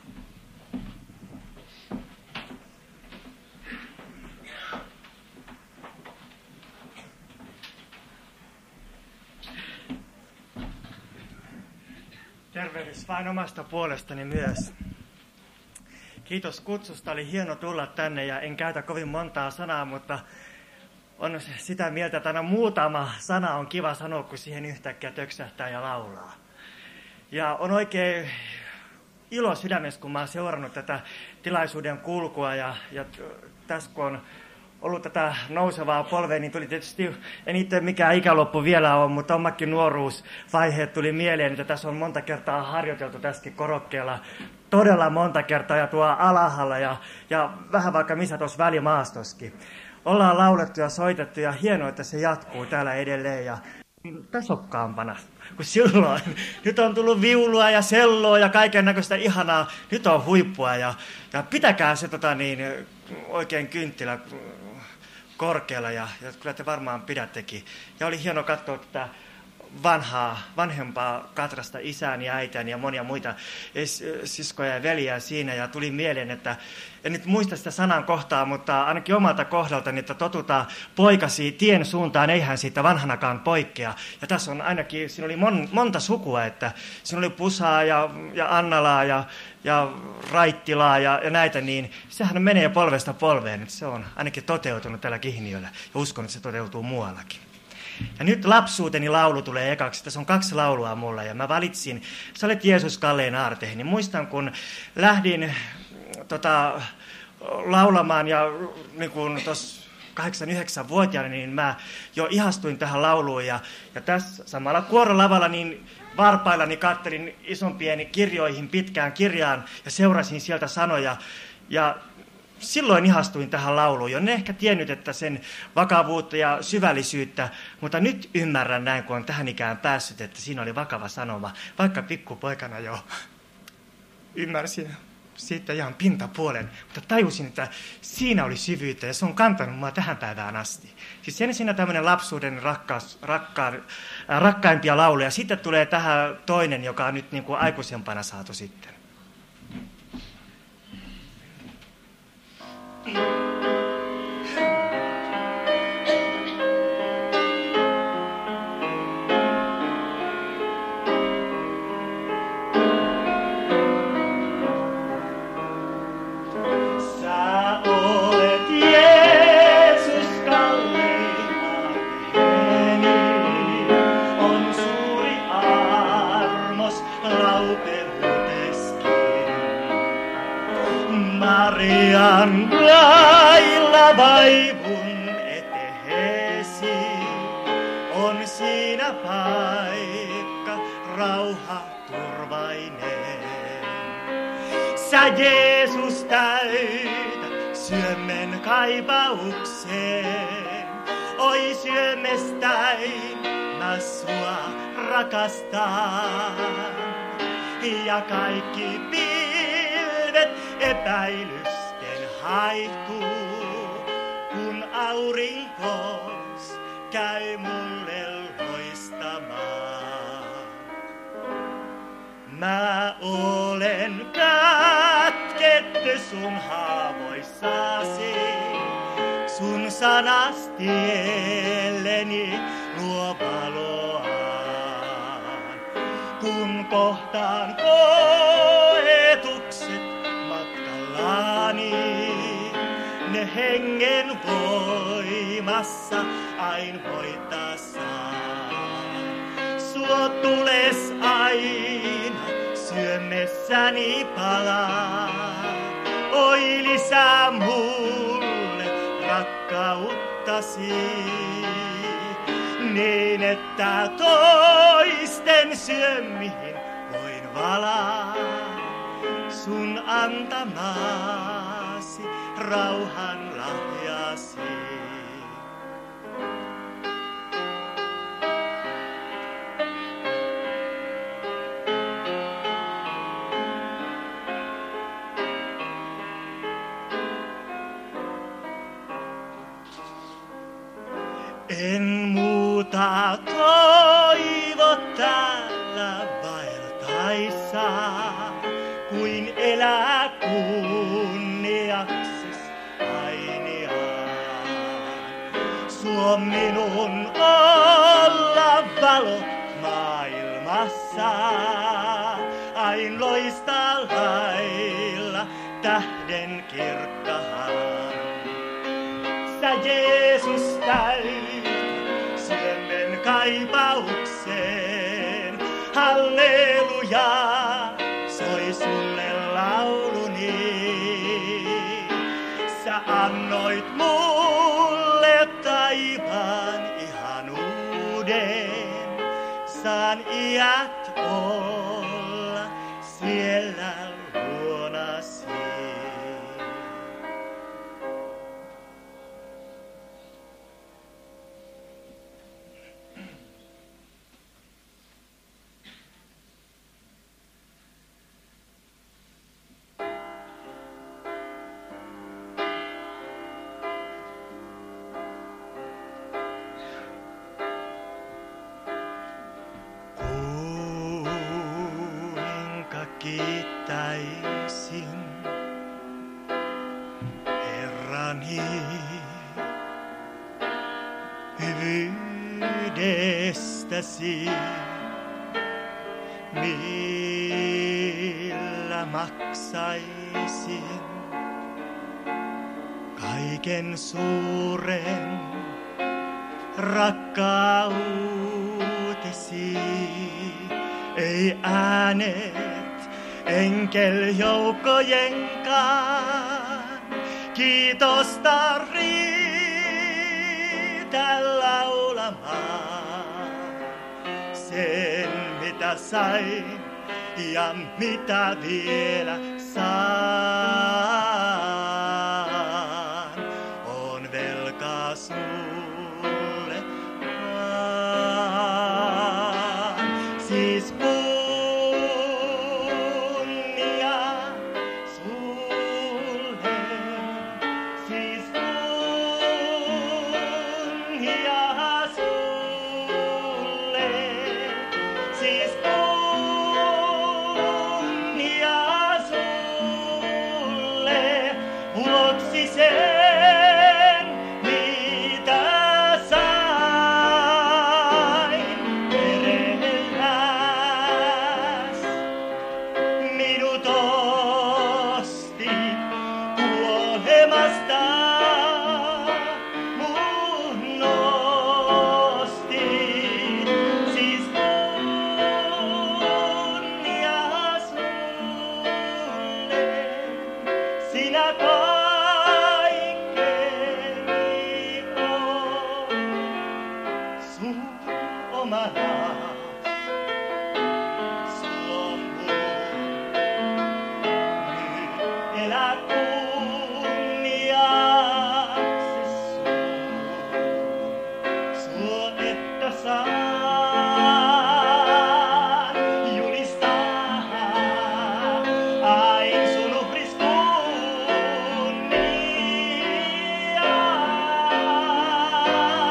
Tervehdys vain omasta puolestani myös. Kiitos kutsusta, oli hieno tulla tänne ja en käytä kovin montaa sanaa, mutta on sitä mieltä, että aina muutama sana on kiva sanoa, kun siihen yhtäkkiä töksähtää ja laulaa. Ja on oikein ilo sydämessä, kun mä oon seurannut tätä tilaisuuden kulkua ja tässä kun on ollut tätä nousevaa polvea, niin tuli tietysti, en itse mikään ikäloppu vielä ole, mutta omakin nuoruusvaiheet tuli mieleen, että tässä on monta kertaa harjoiteltu tässäkin korokkeella, todella monta kertaa ja tuo alhaalla ja vähän vaikka missä tuossa välimaastoskin. Ollaan laulettu ja soitettu ja hienoa, että se jatkuu täällä edelleen ja tasokkaampana kuin silloin. Nyt on tullut viulua ja selloa ja kaiken näköistä ihanaa. Nyt on huippua ja pitäkää se oikein kynttilä korkealla ja kyllä te varmaan pidättekin. Ja oli hieno katsoa tätä vanhempaa Katrasta, isääni ja äitiäni ja monia muita siskoja ja veliä siinä. Ja tuli mieleen, että en nyt muista sitä sanan kohtaa, mutta ainakin omalta kohdaltani, että totutaan poikasi tien suuntaan, eihän siitä vanhanakaan poikkea. Ja tässä on ainakin, siinä oli monta sukua, että siinä oli Pusaa ja Annalaa ja Raittilaa ja näitä, niin sehän menee polvesta polveen. Että se on ainakin toteutunut tällä Kihniöllä ja uskon, että se toteutuu muuallakin. Ja nyt lapsuuteni laulu tulee ekaksi. Tässä on 2 laulua mulla ja mä valitsin Sä olet Jeesus Kallein aarteheni. Muistan, kun lähdin laulamaan ja niin kun tuossa 8-9-vuotiaana, niin mä jo ihastuin tähän lauluun. Ja tässä samalla kuorolavalla niin varpaillani kattelin isompien kirjoihin pitkään kirjaan ja seurasin sieltä sanoja. Ja silloin ihastuin tähän lauluun. En ehkä tiennyt, että sen vakavuutta ja syvällisyyttä, mutta nyt ymmärrän näin, kun on tähän ikään päässyt, että siinä oli vakava sanoma. Vaikka pikkupoikana jo ymmärsin siitä ihan pintapuolen, mutta tajusin, että siinä oli syvyyttä ja se on kantanut mua tähän päivään asti. Siis ensin tämmöinen lapsuuden rakkaimpia lauluja. Sitten tulee tähän toinen, joka on nyt niin kuin aikuisempana saatu sitten. Marian lailla vaivun eteesi, on siinä paikka rauha turvainen. Sä Jeesus täytät syömmen kaipaukseen, oi syömestäin mä sua rakastan. Ja kaikki pilvet epäilysten haihtuu, kun aurinkos käy mulle loistamaan. Mä olen kätketty sun haavoissasi, sun sanas tielleni luo valoaan. Kun kohtaan koetukset matkallani, ne hengen voimassa ain voittaa saan. Suot tules aina syömessäni palaa, oi lisää mulle rakkauttasi, niin että toisten syömihin voin valaa sun antamasi rauhan lahjasi. En muuta toivo täällä vaeltaessa, kuin elää kunniakses ainiaan. Suo minun olla valo maailmassa, ain loistaa lailla tähden kirkkahan. Sä Jeesus täytät syömmen kaipaukseen, halleluja, soi sulle lauluni. Sä annoit mulle taivaan ihanuuden, saan iät olla siellä luonasi. Kiittäisin Herrani hyvyydestäsi, millä maksaisin kaiken suuren rakkautesi. Ei äänet enkeljoukkojenkaan kiitosta riitä laulamaan. Sen mitä sain ja mitä vielä saan, on velkaa sulle vaan. Siis sinä kaikkeni oot, sun oma taas, suon mun. Nyt elä kunniaksi suo, että saan julistaa ain sun uhris kunniaa.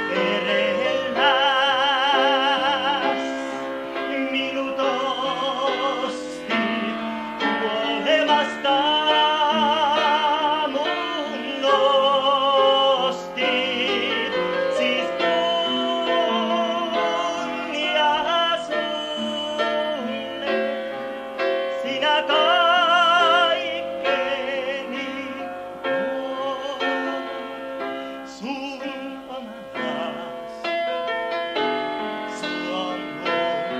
Perelläs minut ostit kuolemasta mun nostit, siis kunnia sulle, sinä kaikkeni oot, sun oma taas, suon mun.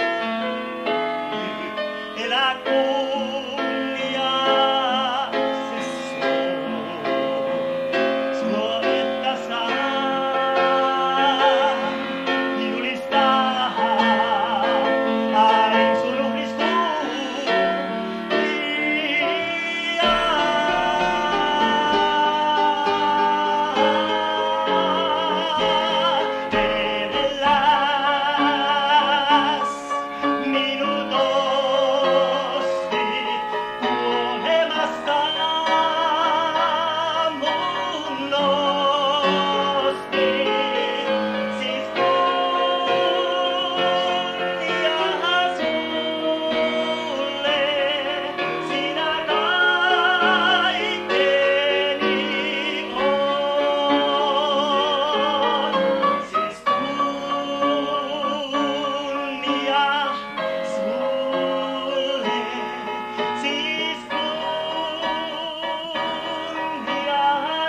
Nyt elä kunniaksi suo, että saan julistaa ain sun uhris kunniaa. Perelläs minut ostit kuolemasta mun nostit, siis kunnia sulle, sinä kaikkeni oot, siis kunnia sulle, siis kunnia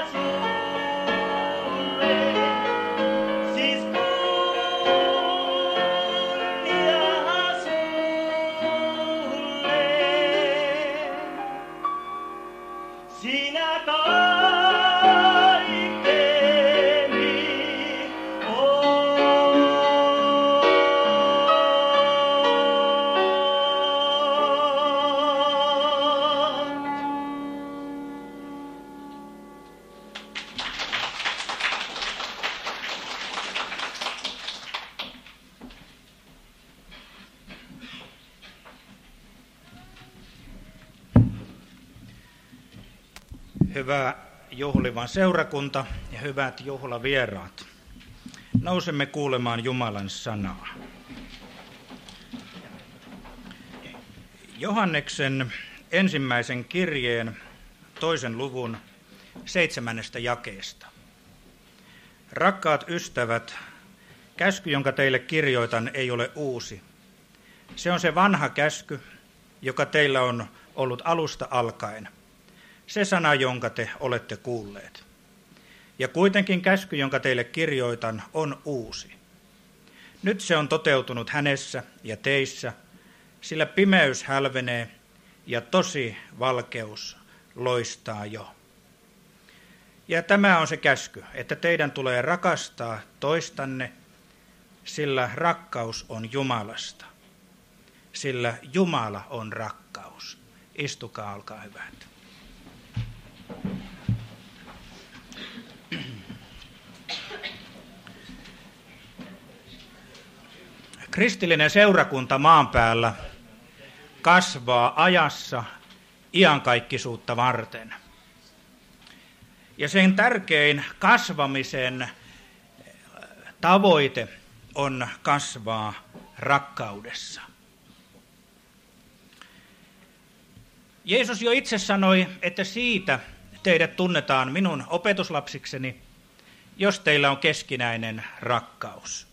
sulle, siis kunnia sulle, sinä kaikkeni oot.
Hyvä juhliva seurakunta ja hyvät juhlavieraat. Nousemme kuulemaan Jumalan sanaa. Johanneksen ensimmäisen kirjeen 2. luvun 7. jakeesta. Rakkaat ystävät, käsky, jonka teille kirjoitan, ei ole uusi. Se on se vanha käsky, joka teillä on ollut alusta alkaen. Se sana, jonka te olette kuulleet. Ja kuitenkin käsky, jonka teille kirjoitan, on uusi. Nyt se on toteutunut hänessä ja teissä, sillä pimeys hälvenee ja tosi valkeus loistaa jo. Ja tämä on se käsky, että teidän tulee rakastaa toistanne, sillä rakkaus on Jumalasta. Sillä Jumala on rakkaus. Istukaa, olkaa hyvät. Kristillinen seurakunta maan päällä kasvaa ajassa iankaikkisuutta varten. Ja sen tärkein kasvamisen tavoite on kasvaa rakkaudessa. Jeesus jo itse sanoi, että siitä teidät tunnetaan minun opetuslapsikseni, jos teillä on keskinäinen rakkaus.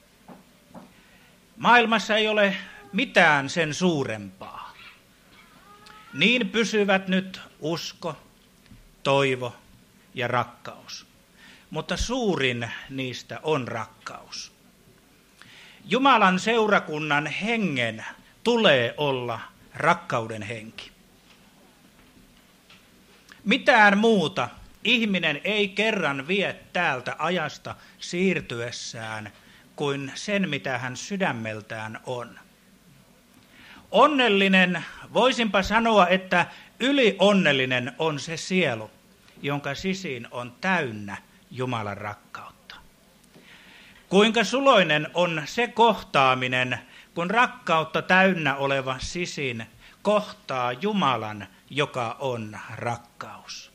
Maailmassa ei ole mitään sen suurempaa. Niin pysyvät nyt usko, toivo ja rakkaus. Mutta suurin niistä on rakkaus. Jumalan seurakunnan hengen tulee olla rakkauden henki. Mitään muuta ihminen ei kerran vie täältä ajasta siirtyessään kuin sen, mitä hän sydämeltään on. Onnellinen, voisinpa sanoa, että ylionnellinen on se sielu, jonka sisin on täynnä Jumalan rakkautta. Kuinka suloinen on se kohtaaminen, kun rakkautta täynnä oleva sisin kohtaa Jumalan, joka on rakkaus.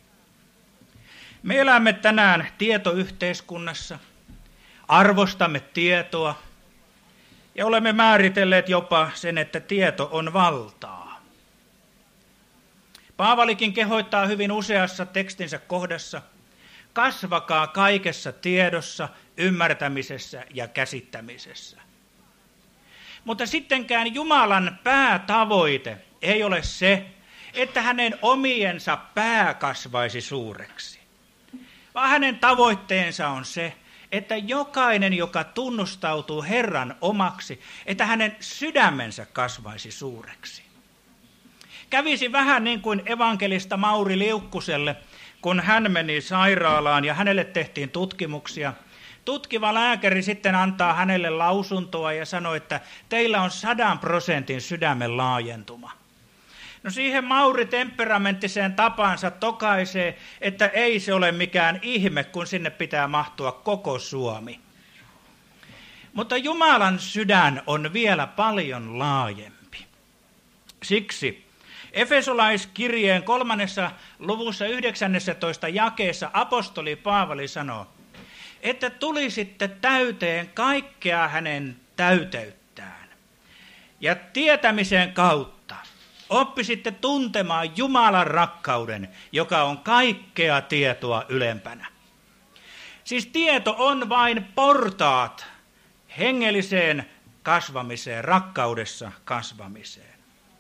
Me elämme tänään tietoyhteiskunnassa, arvostamme tietoa ja olemme määritelleet jopa sen, että tieto on valtaa. Paavalikin kehoittaa hyvin useassa tekstinsä kohdassa, kasvakaa kaikessa tiedossa, ymmärtämisessä ja käsittämisessä. Mutta sittenkään Jumalan päätavoite ei ole se, että hänen omiensa pää kasvaisi suureksi, vaan hänen tavoitteensa on se, että jokainen, joka tunnustautuu Herran omaksi, että hänen sydämensä kasvaisi suureksi. Kävisi vähän niin kuin evankelista Mauri Liukkuselle, kun hän meni sairaalaan ja hänelle tehtiin tutkimuksia. Tutkiva lääkäri sitten antaa hänelle lausuntoa ja sanoo, että teillä on 100% sydämen laajentuma. No siihen Mauri temperamenttiseen tapansa tokaisee, että ei se ole mikään ihme, kun sinne pitää mahtua koko Suomi. Mutta Jumalan sydän on vielä paljon laajempi. Siksi Efesolaiskirjeen 3. luvussa 19. jakeessa apostoli Paavali sanoo, että tulisitte täyteen kaikkea hänen täyteyttään. Ja tietämisen kautta oppisitte tuntemaan Jumalan rakkauden, joka on kaikkea tietoa ylempänä. Siis tieto on vain portaat hengelliseen kasvamiseen, rakkaudessa kasvamiseen.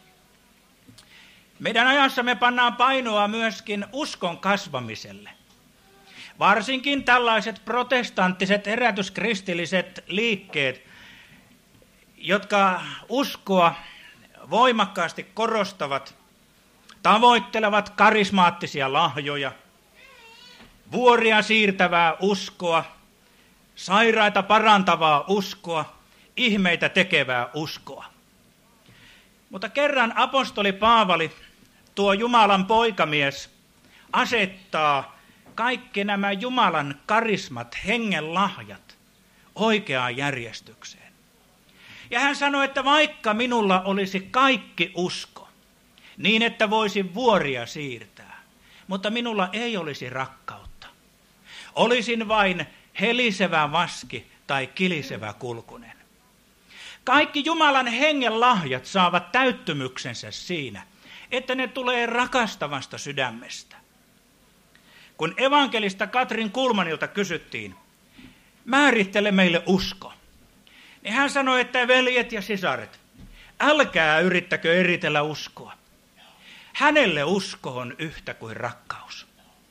Meidän ajassamme pannaan painoa myöskin uskon kasvamiselle. Varsinkin tällaiset protestanttiset herätyskristilliset liikkeet, jotka uskoa voimakkaasti korostavat, tavoittelevat karismaattisia lahjoja, vuoria siirtävää uskoa, sairaita parantavaa uskoa, ihmeitä tekevää uskoa. Mutta kerran apostoli Paavali, tuo Jumalan poikamies, asettaa kaikki nämä Jumalan karismat, hengen lahjat, oikeaan järjestykseen. Ja hän sanoi, että vaikka minulla olisi kaikki usko, niin että voisin vuoria siirtää, mutta minulla ei olisi rakkautta. Olisin vain helisevä vaski tai kilisevä kulkunen. Kaikki Jumalan hengen lahjat saavat täyttymyksensä siinä, että ne tulee rakastavasta sydämestä. Kun evankelista Katrin Kulmanilta kysyttiin, määrittele meille usko, niin hän sanoi, että veljet ja sisaret, älkää yrittäkö eritellä uskoa. Hänelle usko on yhtä kuin rakkaus.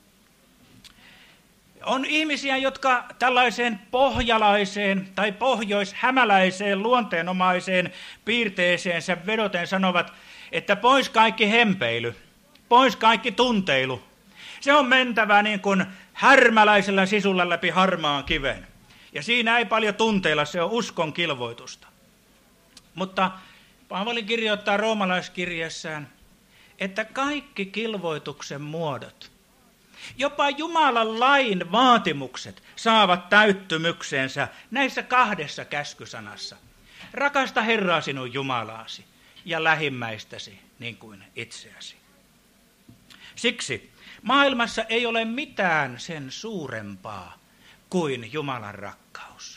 On ihmisiä, jotka tällaiseen pohjalaiseen tai pohjoishämäläiseen luonteenomaiseen piirteeseensä vedoten sanovat, että pois kaikki hempeily, pois kaikki tunteilu. Se on mentävä niin kuin härmäläisellä sisulla läpi harmaan kiven. Ja siinä ei paljon tunteilla, se on uskon kilvoitusta. Mutta Paavali kirjoittaa roomalaiskirjassaan, että kaikki kilvoituksen muodot, jopa Jumalan lain vaatimukset saavat täyttymyksensä näissä 2 käskysanassa. Rakasta Herraa sinun Jumalaasi ja lähimmäistäsi niin kuin itseäsi. Siksi maailmassa ei ole mitään sen suurempaa kuin Jumalan rakkaus.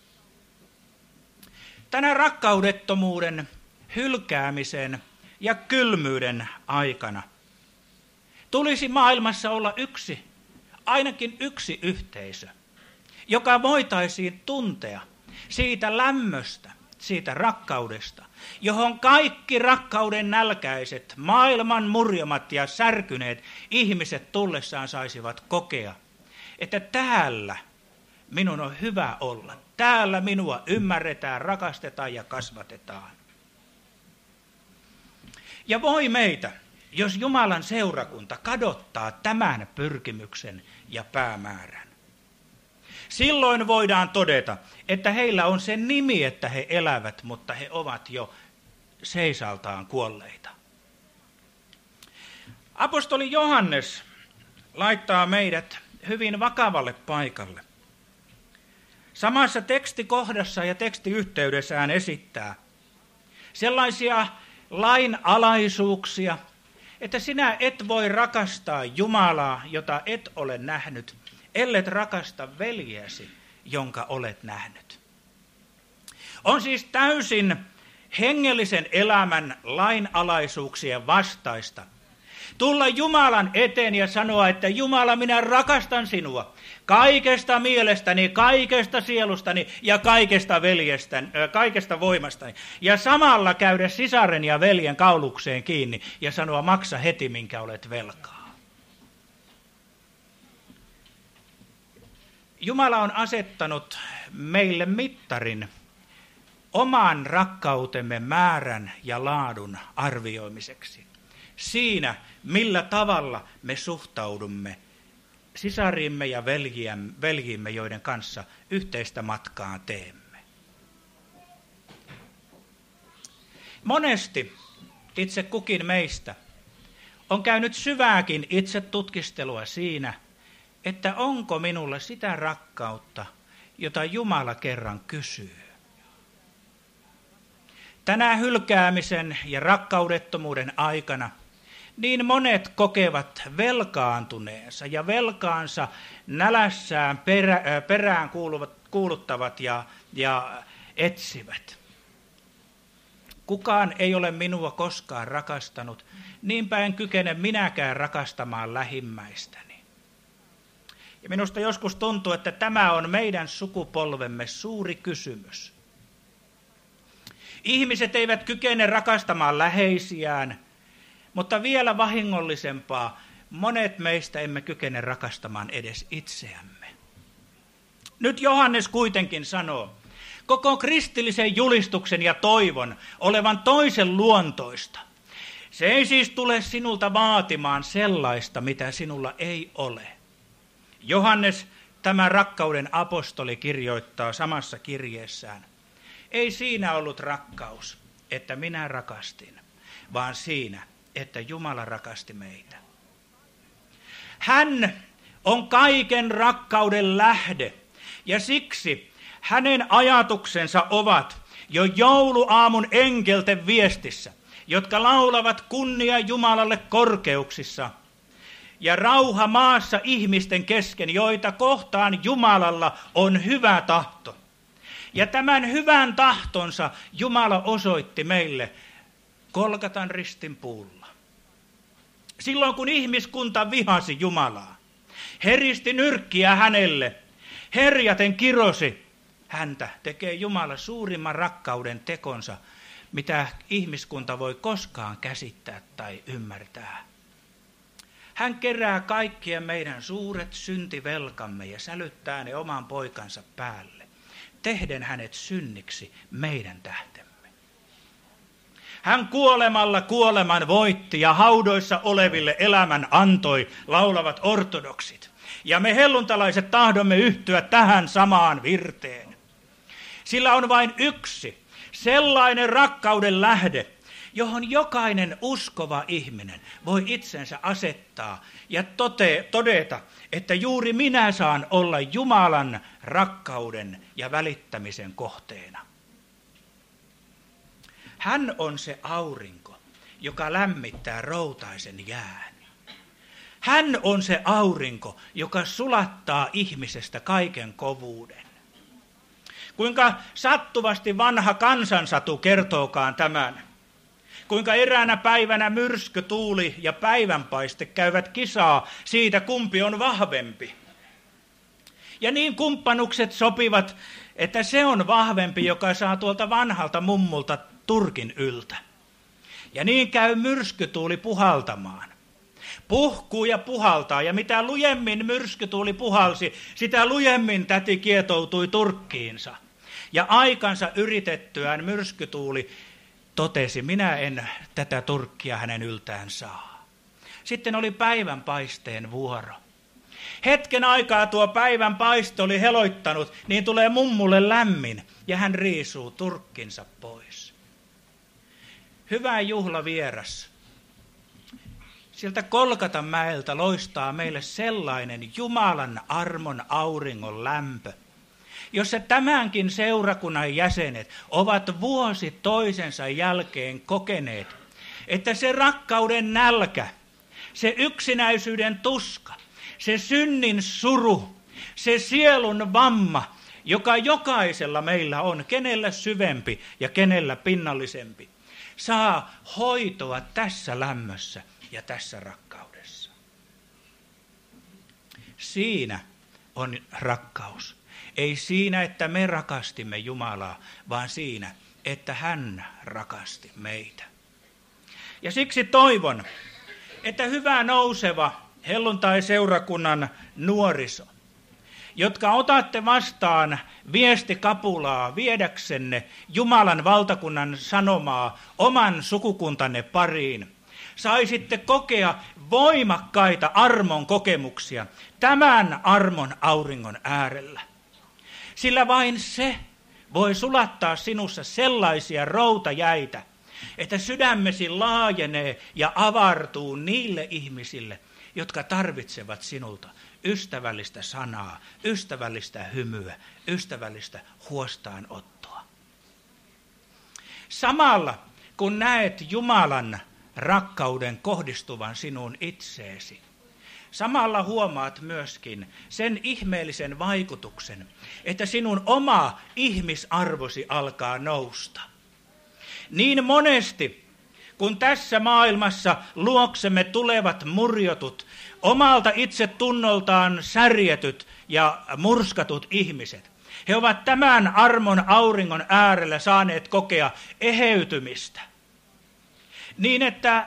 Tänä rakkaudettomuuden, hylkäämisen ja kylmyyden aikana tulisi maailmassa olla ainakin yksi yhteisö, joka voitaisiin tuntea siitä lämmöstä, siitä rakkaudesta, johon kaikki rakkauden nälkäiset, maailman murjomat ja särkyneet ihmiset tullessaan saisivat kokea, että täällä minun on hyvä olla, täällä minua ymmärretään, rakastetaan ja kasvatetaan. Ja voi meitä, jos Jumalan seurakunta kadottaa tämän pyrkimyksen ja päämäärän. Silloin voidaan todeta, että heillä on se nimi, että he elävät, mutta he ovat jo seisaltaan kuolleita. Apostoli Johannes laittaa meidät hyvin vakavalle paikalle. Samassa tekstikohdassa ja tekstiyhteydessään esittää sellaisia lainalaisuuksia, että sinä et voi rakastaa Jumalaa, jota et ole nähnyt, ellet rakasta veljeäsi, jonka olet nähnyt. On siis täysin hengellisen elämän lainalaisuuksien vastaista tulla Jumalan eteen ja sanoa, että Jumala, minä rakastan sinua kaikesta mielestäni, kaikesta sielustani ja kaikesta voimastani. Ja samalla käydä sisaren ja veljen kaulukseen kiinni ja sanoa, maksa heti, minkä olet velkaa. Jumala on asettanut meille mittarin oman rakkautemme määrän ja laadun arvioimiseksi. Siinä, millä tavalla me suhtaudumme sisarimme ja veljiimme, joiden kanssa yhteistä matkaa teemme. Monesti itse kukin meistä on käynyt syvääkin itse tutkistelua siinä, että onko minulla sitä rakkautta, jota Jumala kerran kysyy. Tänä hylkäämisen ja rakkaudettomuuden aikana niin monet kokevat velkaantuneensa ja velkaansa nälässään perään kuuluttavat ja etsivät. Kukaan ei ole minua koskaan rakastanut, niinpä en kykene minäkään rakastamaan lähimmäistäni. Ja minusta joskus tuntuu, että tämä on meidän sukupolvemme suuri kysymys. Ihmiset eivät kykene rakastamaan läheisiään, mutta vielä vahingollisempaa, monet meistä emme kykene rakastamaan edes itseämme. Nyt Johannes kuitenkin sanoo, koko kristillisen julistuksen ja toivon olevan toisen luontoista. Se ei siis tule sinulta vaatimaan sellaista, mitä sinulla ei ole. Johannes, tämä rakkauden apostoli, kirjoittaa samassa kirjeessään. Ei siinä ollut rakkaus, että minä rakastin, vaan siinä, että Jumala rakasti meitä. Hän on kaiken rakkauden lähde, ja siksi hänen ajatuksensa ovat jo jouluaamun enkelten viestissä, jotka laulavat kunnia Jumalalle korkeuksissa, ja rauha maassa ihmisten kesken, joita kohtaan Jumalalla on hyvä tahto. Ja tämän hyvän tahtonsa Jumala osoitti meille Golgatan ristin puulla. Silloin kun ihmiskunta vihasi Jumalaa, heristi nyrkkiä hänelle, herjaten kirosi häntä, tekee Jumala suurimman rakkauden tekonsa, mitä ihmiskunta voi koskaan käsittää tai ymmärtää. Hän kerää kaikkien meidän suuret syntivelkamme ja sälyttää ne oman poikansa päälle, tehden hänet synniksi meidän tähtemme. Hän kuolemalla kuoleman voitti ja haudoissa oleville elämän antoi, laulavat ortodoksit. Ja me helluntalaiset tahdomme yhtyä tähän samaan virteen. Sillä on vain yksi sellainen rakkauden lähde, johon jokainen uskova ihminen voi itsensä asettaa ja todeta, että juuri minä saan olla Jumalan rakkauden ja välittämisen kohteena. Hän on se aurinko, joka lämmittää routaisen jään. Hän on se aurinko, joka sulattaa ihmisestä kaiken kovuuden. Kuinka sattuvasti vanha kansansatu kertookaan tämän. Kuinka eräänä päivänä myrsky, tuuli ja päivänpaiste käyvät kisaa siitä, kumpi on vahvempi. Ja niin kumppanukset sopivat, että se on vahvempi, joka saa tuolta vanhalta mummulta turkin yltä. Ja niin käy myrskytuuli puhaltamaan. Puhkuu ja puhaltaa, ja mitä lujemmin myrskytuuli puhalsi, sitä lujemmin täti kietoutui turkkiinsa. Ja aikansa yritettyään myrskytuuli totesi, minä en tätä turkkia hänen yltään saa. Sitten oli päivänpaisteen vuoro. Hetken aikaa tuo päivänpaiste oli heloittanut, niin tulee mummulle lämmin ja hän riisuu turkkinsa pois. Hyvä juhlavieras. Sieltä Kolkatan mäeltä loistaa meille sellainen Jumalan armon auringon lämpö, jossa tämänkin seurakunnan jäsenet ovat vuosi toisensa jälkeen kokeneet, että se rakkauden nälkä, se yksinäisyyden tuska, se synnin suru, se sielun vamma, joka jokaisella meillä on, kenellä syvempi ja kenellä pinnallisempi, saa hoitoa tässä lämmössä ja tässä rakkaudessa. Siinä on rakkaus. Ei siinä, että me rakastimme Jumalaa, vaan siinä, että hän rakasti meitä. Ja siksi toivon, että hyvä nouseva helluntai-seurakunnan nuoriso, jotka otatte vastaan viestikapulaa viedäksenne Jumalan valtakunnan sanomaa oman sukukuntanne pariin, saisitte kokea voimakkaita armon kokemuksia tämän armon auringon äärellä. Sillä vain se voi sulattaa sinussa sellaisia routajäitä, että sydämesi laajenee ja avartuu niille ihmisille, jotka tarvitsevat sinulta ystävällistä sanaa, ystävällistä hymyä, ystävällistä huostaanottoa. Samalla kun näet Jumalan rakkauden kohdistuvan sinun itseesi, samalla huomaat myöskin sen ihmeellisen vaikutuksen, että sinun oma ihmisarvosi alkaa nousta. Niin monesti, kun tässä maailmassa luoksemme tulevat murjotut, omalta itsetunnoltaan särjetyt ja murskatut ihmiset, he ovat tämän armon auringon äärellä saaneet kokea eheytymistä. Niin, että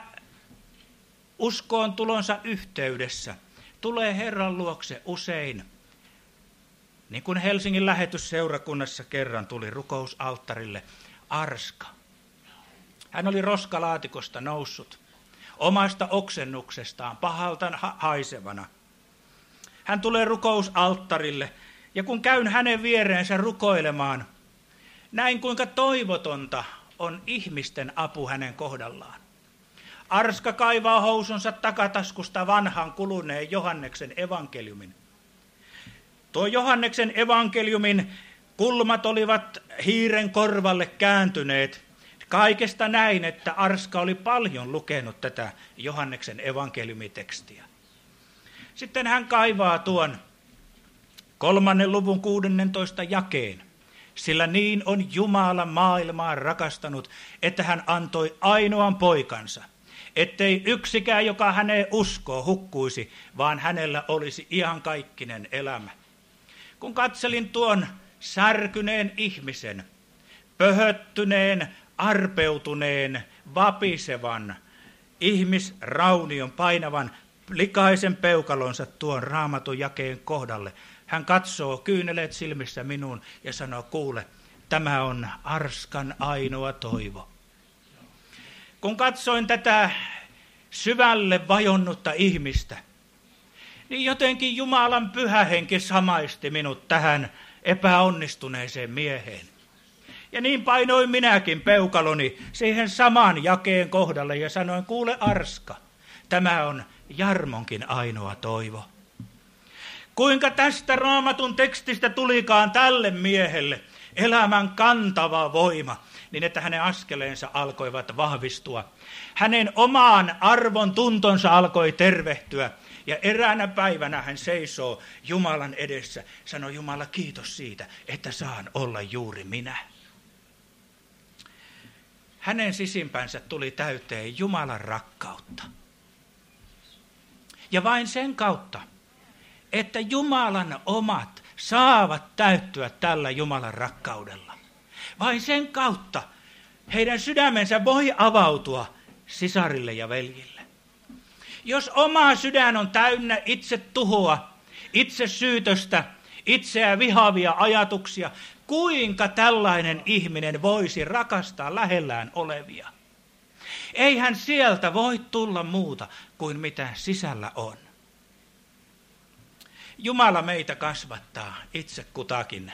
uskoon tulonsa yhteydessä tulee Herran luokse usein, niin kuin Helsingin lähetysseurakunnassa kerran tuli rukousalttarille Arska. Hän oli roskalaatikosta noussut, omasta oksennuksestaan pahalta haisevana. Hän tulee rukousalttarille, ja kun käyn hänen viereensä rukoilemaan, näin kuinka toivotonta on ihmisten apu hänen kohdallaan. Arska kaivaa housunsa takataskusta vanhan kuluneen Johanneksen evankeliumin. Tuo Johanneksen evankeliumin kulmat olivat hiiren korvalle kääntyneet. Kaikesta näin, että Arska oli paljon lukenut tätä Johanneksen evankeliumitekstiä. Sitten hän kaivaa tuon 3. luvun 16. jakeen. Sillä niin on Jumala maailmaa rakastanut, että hän antoi ainoan poikansa, ettei yksikään, joka häneen uskoo, hukkuisi, vaan hänellä olisi iankaikkinen elämä. Kun katselin tuon särkyneen ihmisen, pöhöttyneen, arpeutuneen, vapisevan, ihmisraunion painavan likaisen peukalonsa tuon Raamatun jakeen kohdalle, hän katsoo kyyneleet silmissä minuun ja sanoo, kuule, tämä on Arskan ainoa toivo. Kun katsoin tätä syvälle vajonnutta ihmistä, niin jotenkin Jumalan pyhä henki samaisti minut tähän epäonnistuneeseen mieheen. Ja niin painoin minäkin peukaloni siihen saman jakeen kohdalle ja sanoin, kuule Arska, tämä on Jarmonkin ainoa toivo. Kuinka tästä Raamatun tekstistä tulikaan tälle miehelle elämän kantava voima, niin että hänen askeleensa alkoivat vahvistua. Hänen omaan arvon tuntonsa alkoi tervehtyä ja eräänä päivänä hän seisoo Jumalan edessä. Sanoi, Jumala, kiitos siitä, että saan olla juuri minä. Hänen sisimpänsä tuli täyteen Jumalan rakkautta. Ja vain sen kautta, että Jumalan omat saavat täyttyä tällä Jumalan rakkaudella. Vain sen kautta heidän sydämensä voi avautua sisarille ja veljille. Jos oma sydän on täynnä itse tuhoa, itse syytöstä, itseä vihaavia ajatuksia, kuinka tällainen ihminen voisi rakastaa lähellään olevia? Eihän sieltä voi tulla muuta kuin mitä sisällä on. Jumala meitä kasvattaa itse kutakin.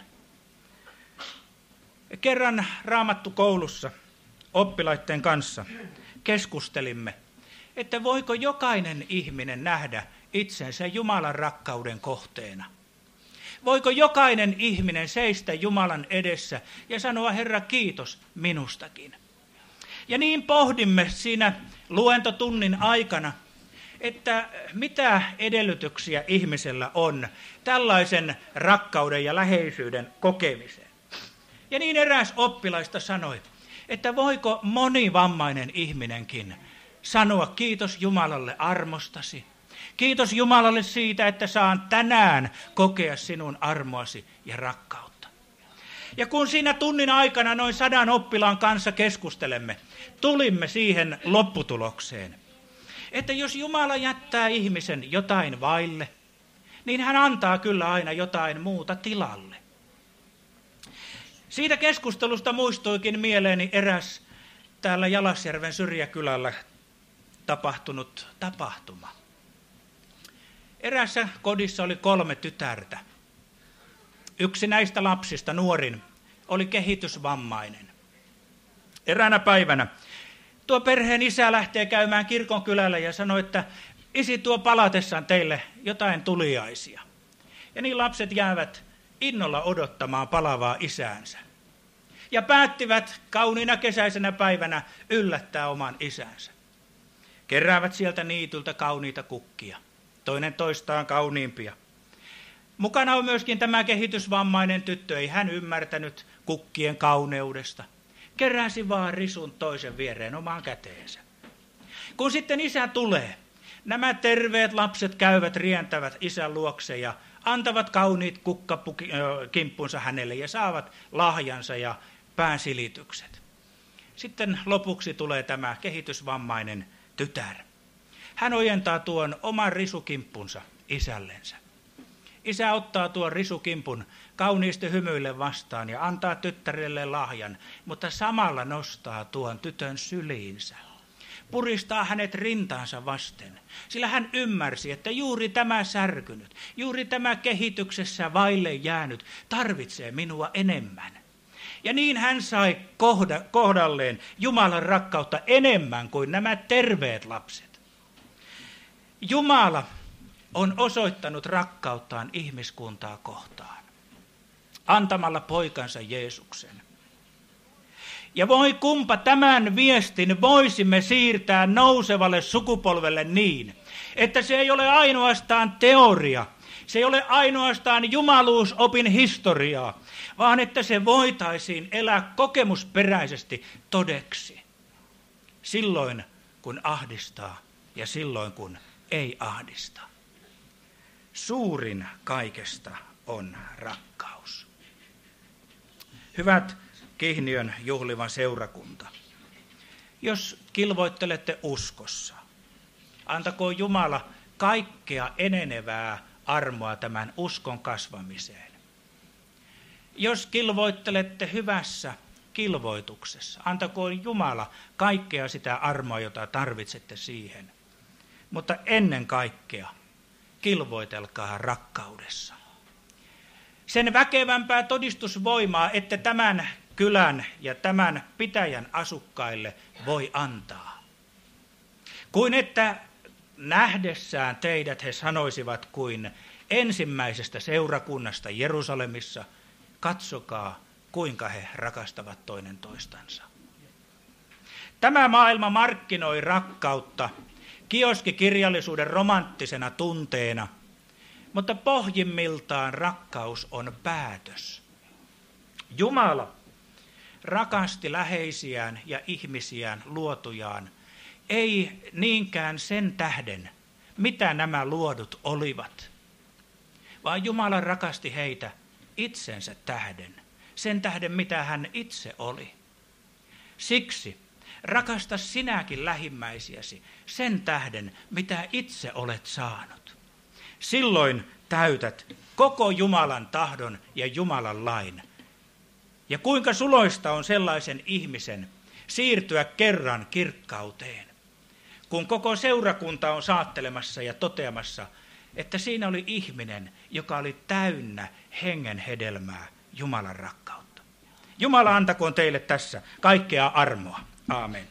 Kerran Raamattukoulussa oppilaiden kanssa keskustelimme, että voiko jokainen ihminen nähdä itsensä Jumalan rakkauden kohteena. Voiko jokainen ihminen seistä Jumalan edessä ja sanoa, Herra, kiitos minustakin. Ja niin pohdimme siinä luentotunnin aikana, että mitä edellytyksiä ihmisellä on tällaisen rakkauden ja läheisyyden kokemiseen. Ja niin eräs oppilaista sanoi, että voiko monivammainen ihminenkin sanoa kiitos Jumalalle armostasi. Kiitos Jumalalle siitä, että saan tänään kokea sinun armoasi ja rakkautta. Ja kun siinä tunnin aikana noin 100 oppilaan kanssa keskustelemme, tulimme siihen lopputulokseen, että jos Jumala jättää ihmisen jotain vaille, niin hän antaa kyllä aina jotain muuta tilalle. Siitä keskustelusta muistuikin mieleeni eräs täällä Jalasjärven Syrjäkylällä tapahtunut tapahtuma. Erässä kodissa oli 3 tytärtä. Yksi näistä lapsista, nuorin, oli kehitysvammainen. Eräänä päivänä tuo perheen isä lähtee käymään kirkonkylällä ja sanoi, että isi tuo palatessaan teille jotain tuliaisia. Ja niin lapset jäävät innolla odottamaan palavaa isäänsä. Ja päättivät kauniina kesäisenä päivänä yllättää oman isänsä. Keräävät sieltä niityltä kauniita kukkia, toinen toistaan kauniimpia. Mukana on myöskin tämä kehitysvammainen tyttö, ei hän ymmärtänyt kukkien kauneudesta. Keräsi vaan risun toisen viereen omaan käteensä. Kun sitten isä tulee, nämä terveet lapset käyvät rientävät isän luokse ja antavat kauniit kukkakimppunsa hänelle ja saavat lahjansa ja päänsilitykset. Sitten lopuksi tulee tämä kehitysvammainen tytär. Hän ojentaa tuon oman risukimppunsa isällensä. Isä ottaa tuon risukimpun kauniisti hymyille vastaan ja antaa tyttärelle lahjan, mutta samalla nostaa tuon tytön syliinsä. Puristaa hänet rintaansa vasten, sillä hän ymmärsi, että juuri tämä särkynyt, juuri tämä kehityksessä vaille jäänyt tarvitsee minua enemmän. Ja niin hän sai kohdalleen Jumalan rakkautta enemmän kuin nämä terveet lapset. Jumala on osoittanut rakkauttaan ihmiskuntaa kohtaan, antamalla poikansa Jeesuksen. Ja voi kumpa tämän viestin voisimme siirtää nousevalle sukupolvelle niin, että se ei ole ainoastaan teoria, se ei ole ainoastaan jumaluusopin historiaa, vaan että se voitaisiin elää kokemusperäisesti todeksi. Silloin kun ahdistaa ja silloin kun ei ahdista. Suurin kaikesta on rakkaus. Hyvät Kihniön juhliva seurakunta, jos kilvoittelette uskossa, antakoon Jumala kaikkea enenevää armoa tämän uskon kasvamiseen. Jos kilvoittelette hyvässä kilvoituksessa, antakoon Jumala kaikkea sitä armoa, jota tarvitsette siihen. Mutta ennen kaikkea kilvoitelkaa rakkaudessa. Sen väkevämpää todistusvoimaa, että tämän kylän ja tämän pitäjän asukkaille voi antaa. Kuin että nähdessään teidät he sanoisivat kuin ensimmäisestä seurakunnasta Jerusalemissa, katsokaa kuinka he rakastavat toinen toistansa. Tämä maailma markkinoi rakkautta kioskikirjallisuuden romanttisena tunteena, mutta pohjimmiltaan rakkaus on päätös. Jumala rakasti läheisiään ja ihmisiään luotujaan, ei niinkään sen tähden, mitä nämä luodut olivat, vaan Jumala rakasti heitä itsensä tähden, sen tähden, mitä hän itse oli. Siksi rakasta sinäkin lähimmäisiäsi sen tähden, mitä itse olet saanut. Silloin täytät koko Jumalan tahdon ja Jumalan lain. Ja kuinka suloista on sellaisen ihmisen siirtyä kerran kirkkauteen, kun koko seurakunta on saattelemassa ja toteamassa, että siinä oli ihminen, joka oli täynnä hengen hedelmää, Jumalan rakkautta. Jumala antakoon teille tässä kaikkea armoa. Aamen.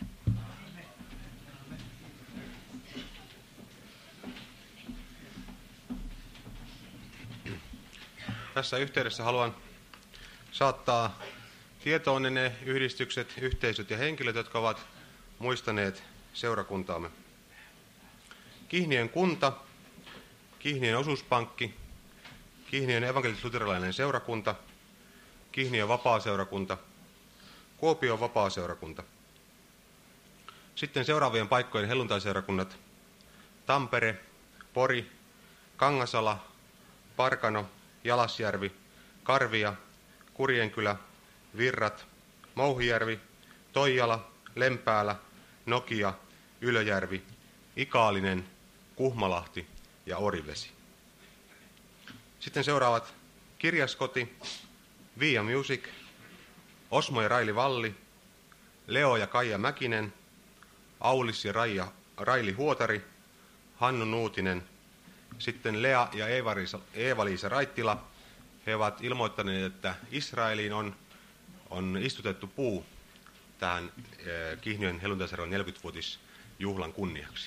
Tässä yhteydessä haluan saattaa tietoon ne yhdistykset, yhteisöt ja henkilöt, jotka ovat muistaneet seurakuntaamme. Kihniön kunta, Kihniön osuuspankki, Kihniön evankelis-luterilainen seurakunta, Kihniön vapaaseurakunta, Kuopion vapaaseurakunta. Sitten seuraavien paikkojen helluntaiseurakunnat: Tampere, Pori, Kangasala, Parkano, Jalasjärvi, Karvia, Kurjenkylä, Virrat, Mouhijärvi, Toijala, Lempäälä, Nokia, Ylöjärvi, Ikaalinen, Kuhmalahti ja Orivesi. Sitten seuraavat Kirjaskoti, Via Music, Osmo ja Raili Valli, Leo ja Kaija Mäkinen, Aulis ja Raili Huotari, Hannu Nuutinen, sitten Lea ja Eeva-Liisa Raittila. He ovat ilmoittaneet, että Israeliin on istutettu puu tähän Kihniön helluntaiseurakunnan 40-vuotisjuhlan kunniaksi.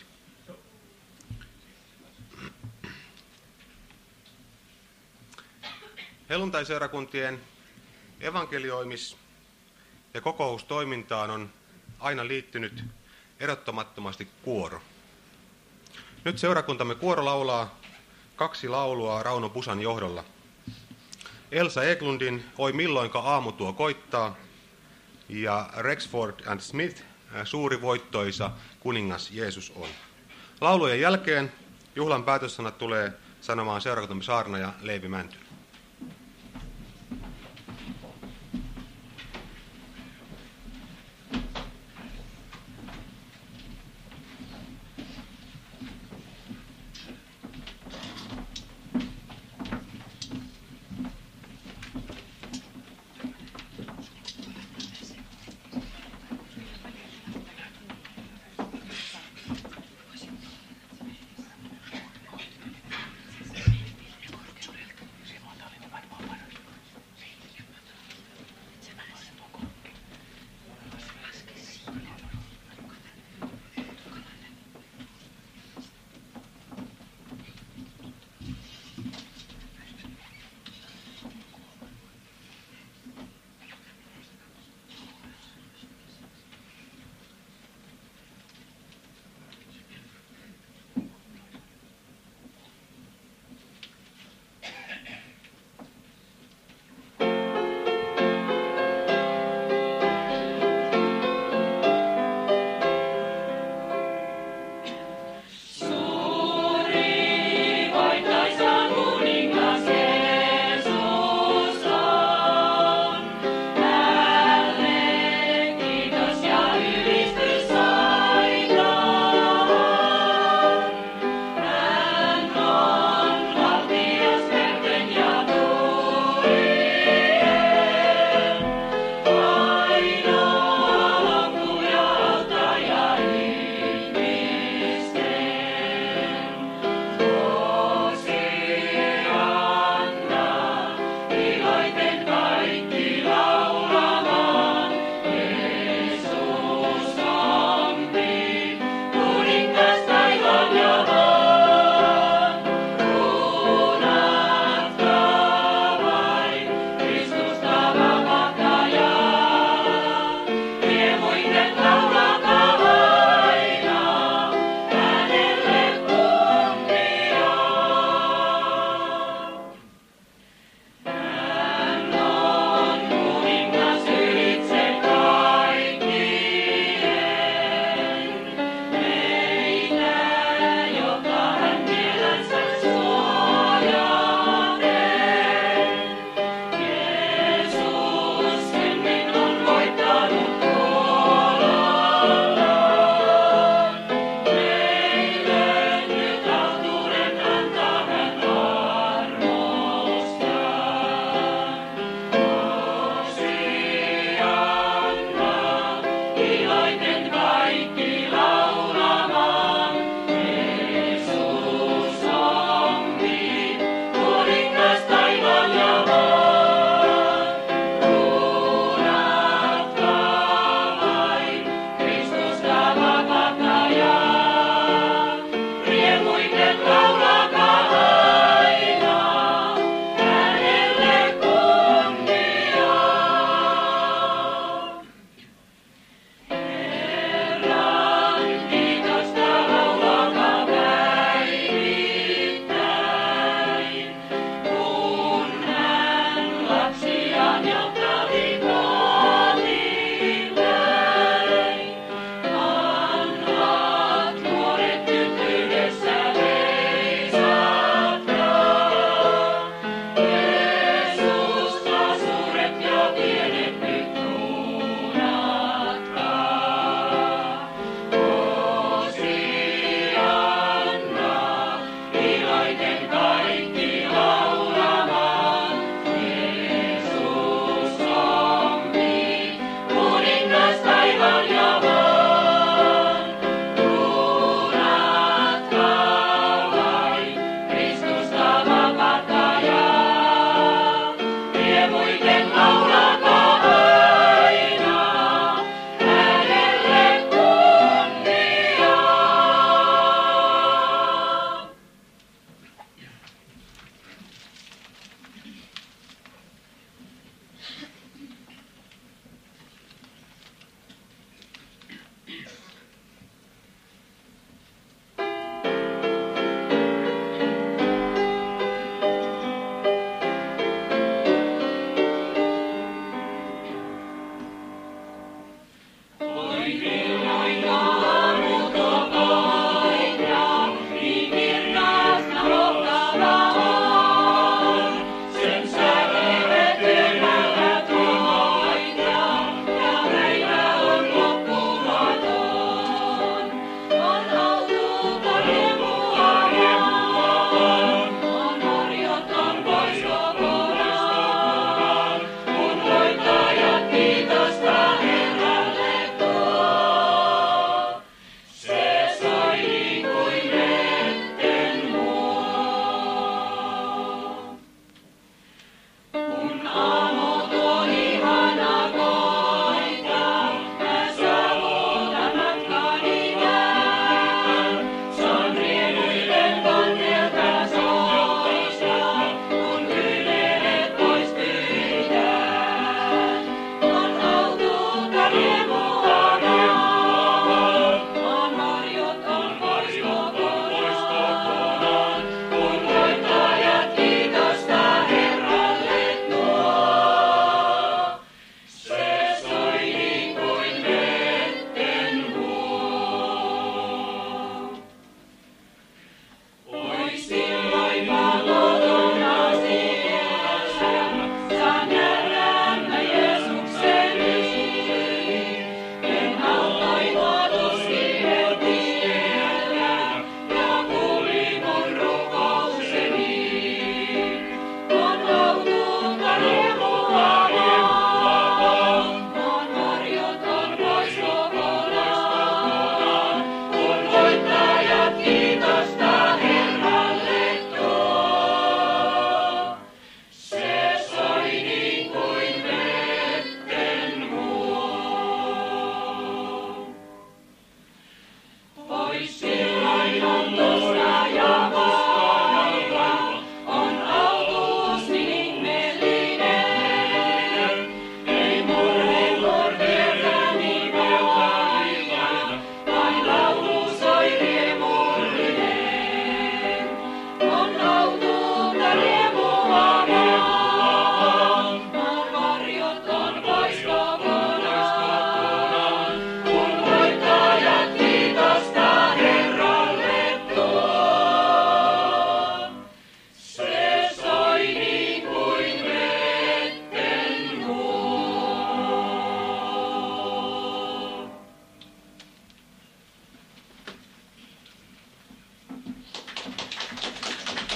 Helluntaiseurakuntien evankelioimis- ja kokoustoimintaan on aina liittynyt erottamattomasti kuoro. Nyt seurakuntamme kuoro laulaa 2 laulua Rauno Pusan johdolla. Elsa Eklundin Oi milloinka aamu tuo koittaa ja Rexford and Smith Suuri voittoisa kuningas Jeesus on. Laulujen jälkeen juhlan päätössanat tulee sanomaan seurakuntamme saarnaaja Leevi Mäntylä.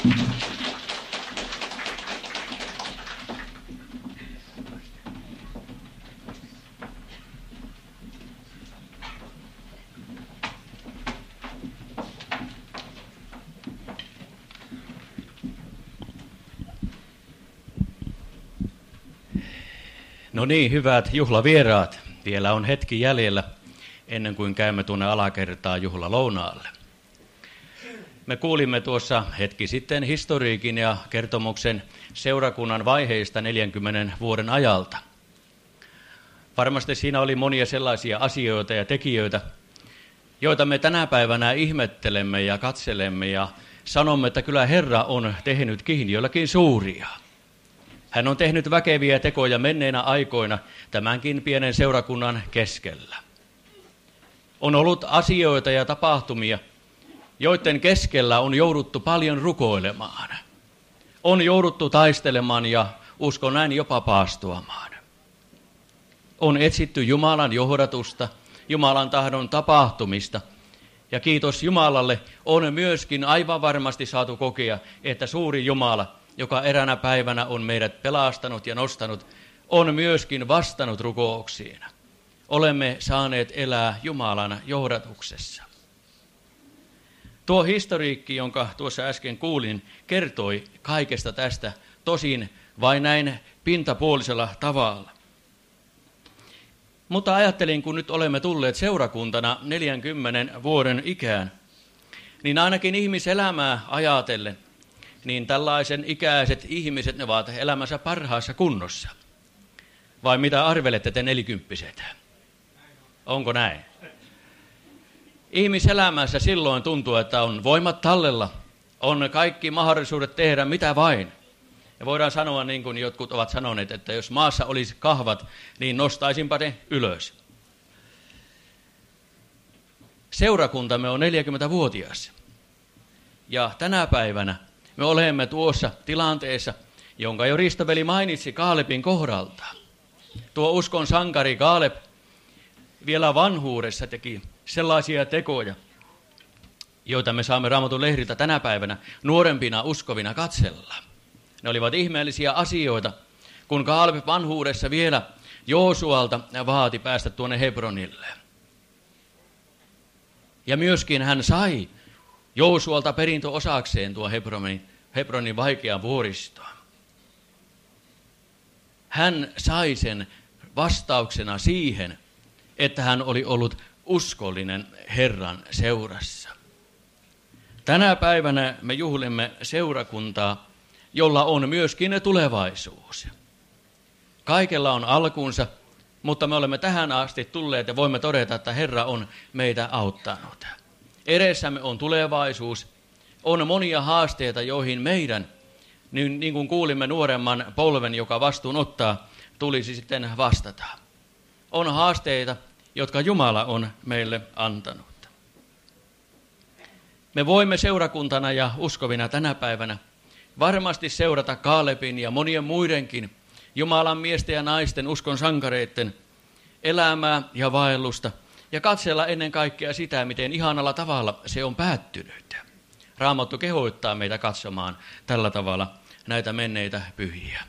No niin, hyvät juhlavieraat. Vielä on hetki jäljellä ennen kuin käymme tuonne alakertaan juhlalounaalle. Me kuulimme tuossa hetki sitten historiikin ja kertomuksen seurakunnan vaiheista 40 vuoden ajalta. Varmasti siinä oli monia sellaisia asioita ja tekijöitä, joita me tänä päivänä ihmettelemme ja katselemme ja sanomme, että kyllä Herra on tehnytkin jollakin suuria. Hän on tehnyt väkeviä tekoja menneinä aikoina tämänkin pienen seurakunnan keskellä. On ollut asioita ja tapahtumia, joiden keskellä on jouduttu paljon rukoilemaan. On jouduttu taistelemaan ja uskon näin jopa paastoamaan. On etsitty Jumalan johdatusta, Jumalan tahdon tapahtumista. Ja kiitos Jumalalle on myöskin aivan varmasti saatu kokea, että suuri Jumala, joka eräänä päivänä on meidät pelastanut ja nostanut, on myöskin vastannut rukouksiin. Olemme saaneet elää Jumalan johdatuksessa. Tuo historiikki, jonka tuossa äsken kuulin, kertoi kaikesta tästä, tosin vain näin pintapuolisella tavalla. Mutta ajattelin, kun nyt olemme tulleet seurakuntana 40 vuoden ikään, niin ainakin ihmiselämää ajatellen, niin tällaisen ikäiset ihmiset, ne ovat elämänsä parhaassa kunnossa. Vai mitä arvelette te 40-vuotiaat? Onko näin? Ihmiselämässä silloin tuntuu, että on voimat tallella, on kaikki mahdollisuudet tehdä mitä vain. Ja voidaan sanoa niin kuin jotkut ovat sanoneet, että jos maassa olisi kahvat, niin nostaisinpa ne ylös. Seurakuntamme on 40-vuotias. Ja tänä päivänä me olemme tuossa tilanteessa, jonka jo Risto-veli mainitsi Kaalepin kohdalta. Tuo uskon sankari Kaalep vielä vanhuudessa teki sellaisia tekoja, joita me saamme Raamatun lehdiltä tänä päivänä nuorempina uskovina katsella. Ne olivat ihmeellisiä asioita, kun Kaalep vanhuudessa vielä Joosualta vaati päästä tuonne Hebronille. Ja myöskin hän sai Joosualta perintöosakseen tuo Hebronin vaikean vuoristoa. Hän sai sen vastauksena siihen, että hän oli ollut uskollinen Herran seurassa. Tänä päivänä me juhlimme seurakuntaa, jolla on myöskin tulevaisuus. Kaikella on alkunsa, mutta me olemme tähän asti tulleet ja voimme todeta, että Herra on meitä auttanut. Edessämme on tulevaisuus, on monia haasteita, joihin meidän, niin kuin kuulimme nuoremman polven, joka vastuun ottaa, tulisi sitten vastata. On haasteita, jotka Jumala on meille antanut. Me voimme seurakuntana ja uskovina tänä päivänä varmasti seurata Kaalepin ja monien muidenkin Jumalan miesten ja naisten uskon sankareiden elämää ja vaellusta ja katsella ennen kaikkea sitä, miten ihanalla tavalla se on päättynyt. Raamattu kehoittaa meitä katsomaan tällä tavalla näitä menneitä pyhiä.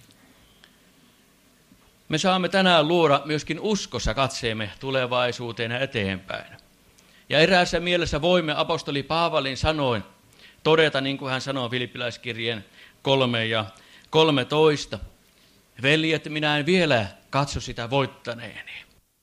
Me saamme tänään luoda myöskin uskossa katseemme tulevaisuuteen ja eteenpäin. Ja eräässä mielessä voimme apostoli Paavalin sanoin todeta, niin kuin hän sanoo Filippiläiskirjeen 3:13. Veljet, minä en vielä katso sitä voittaneeni.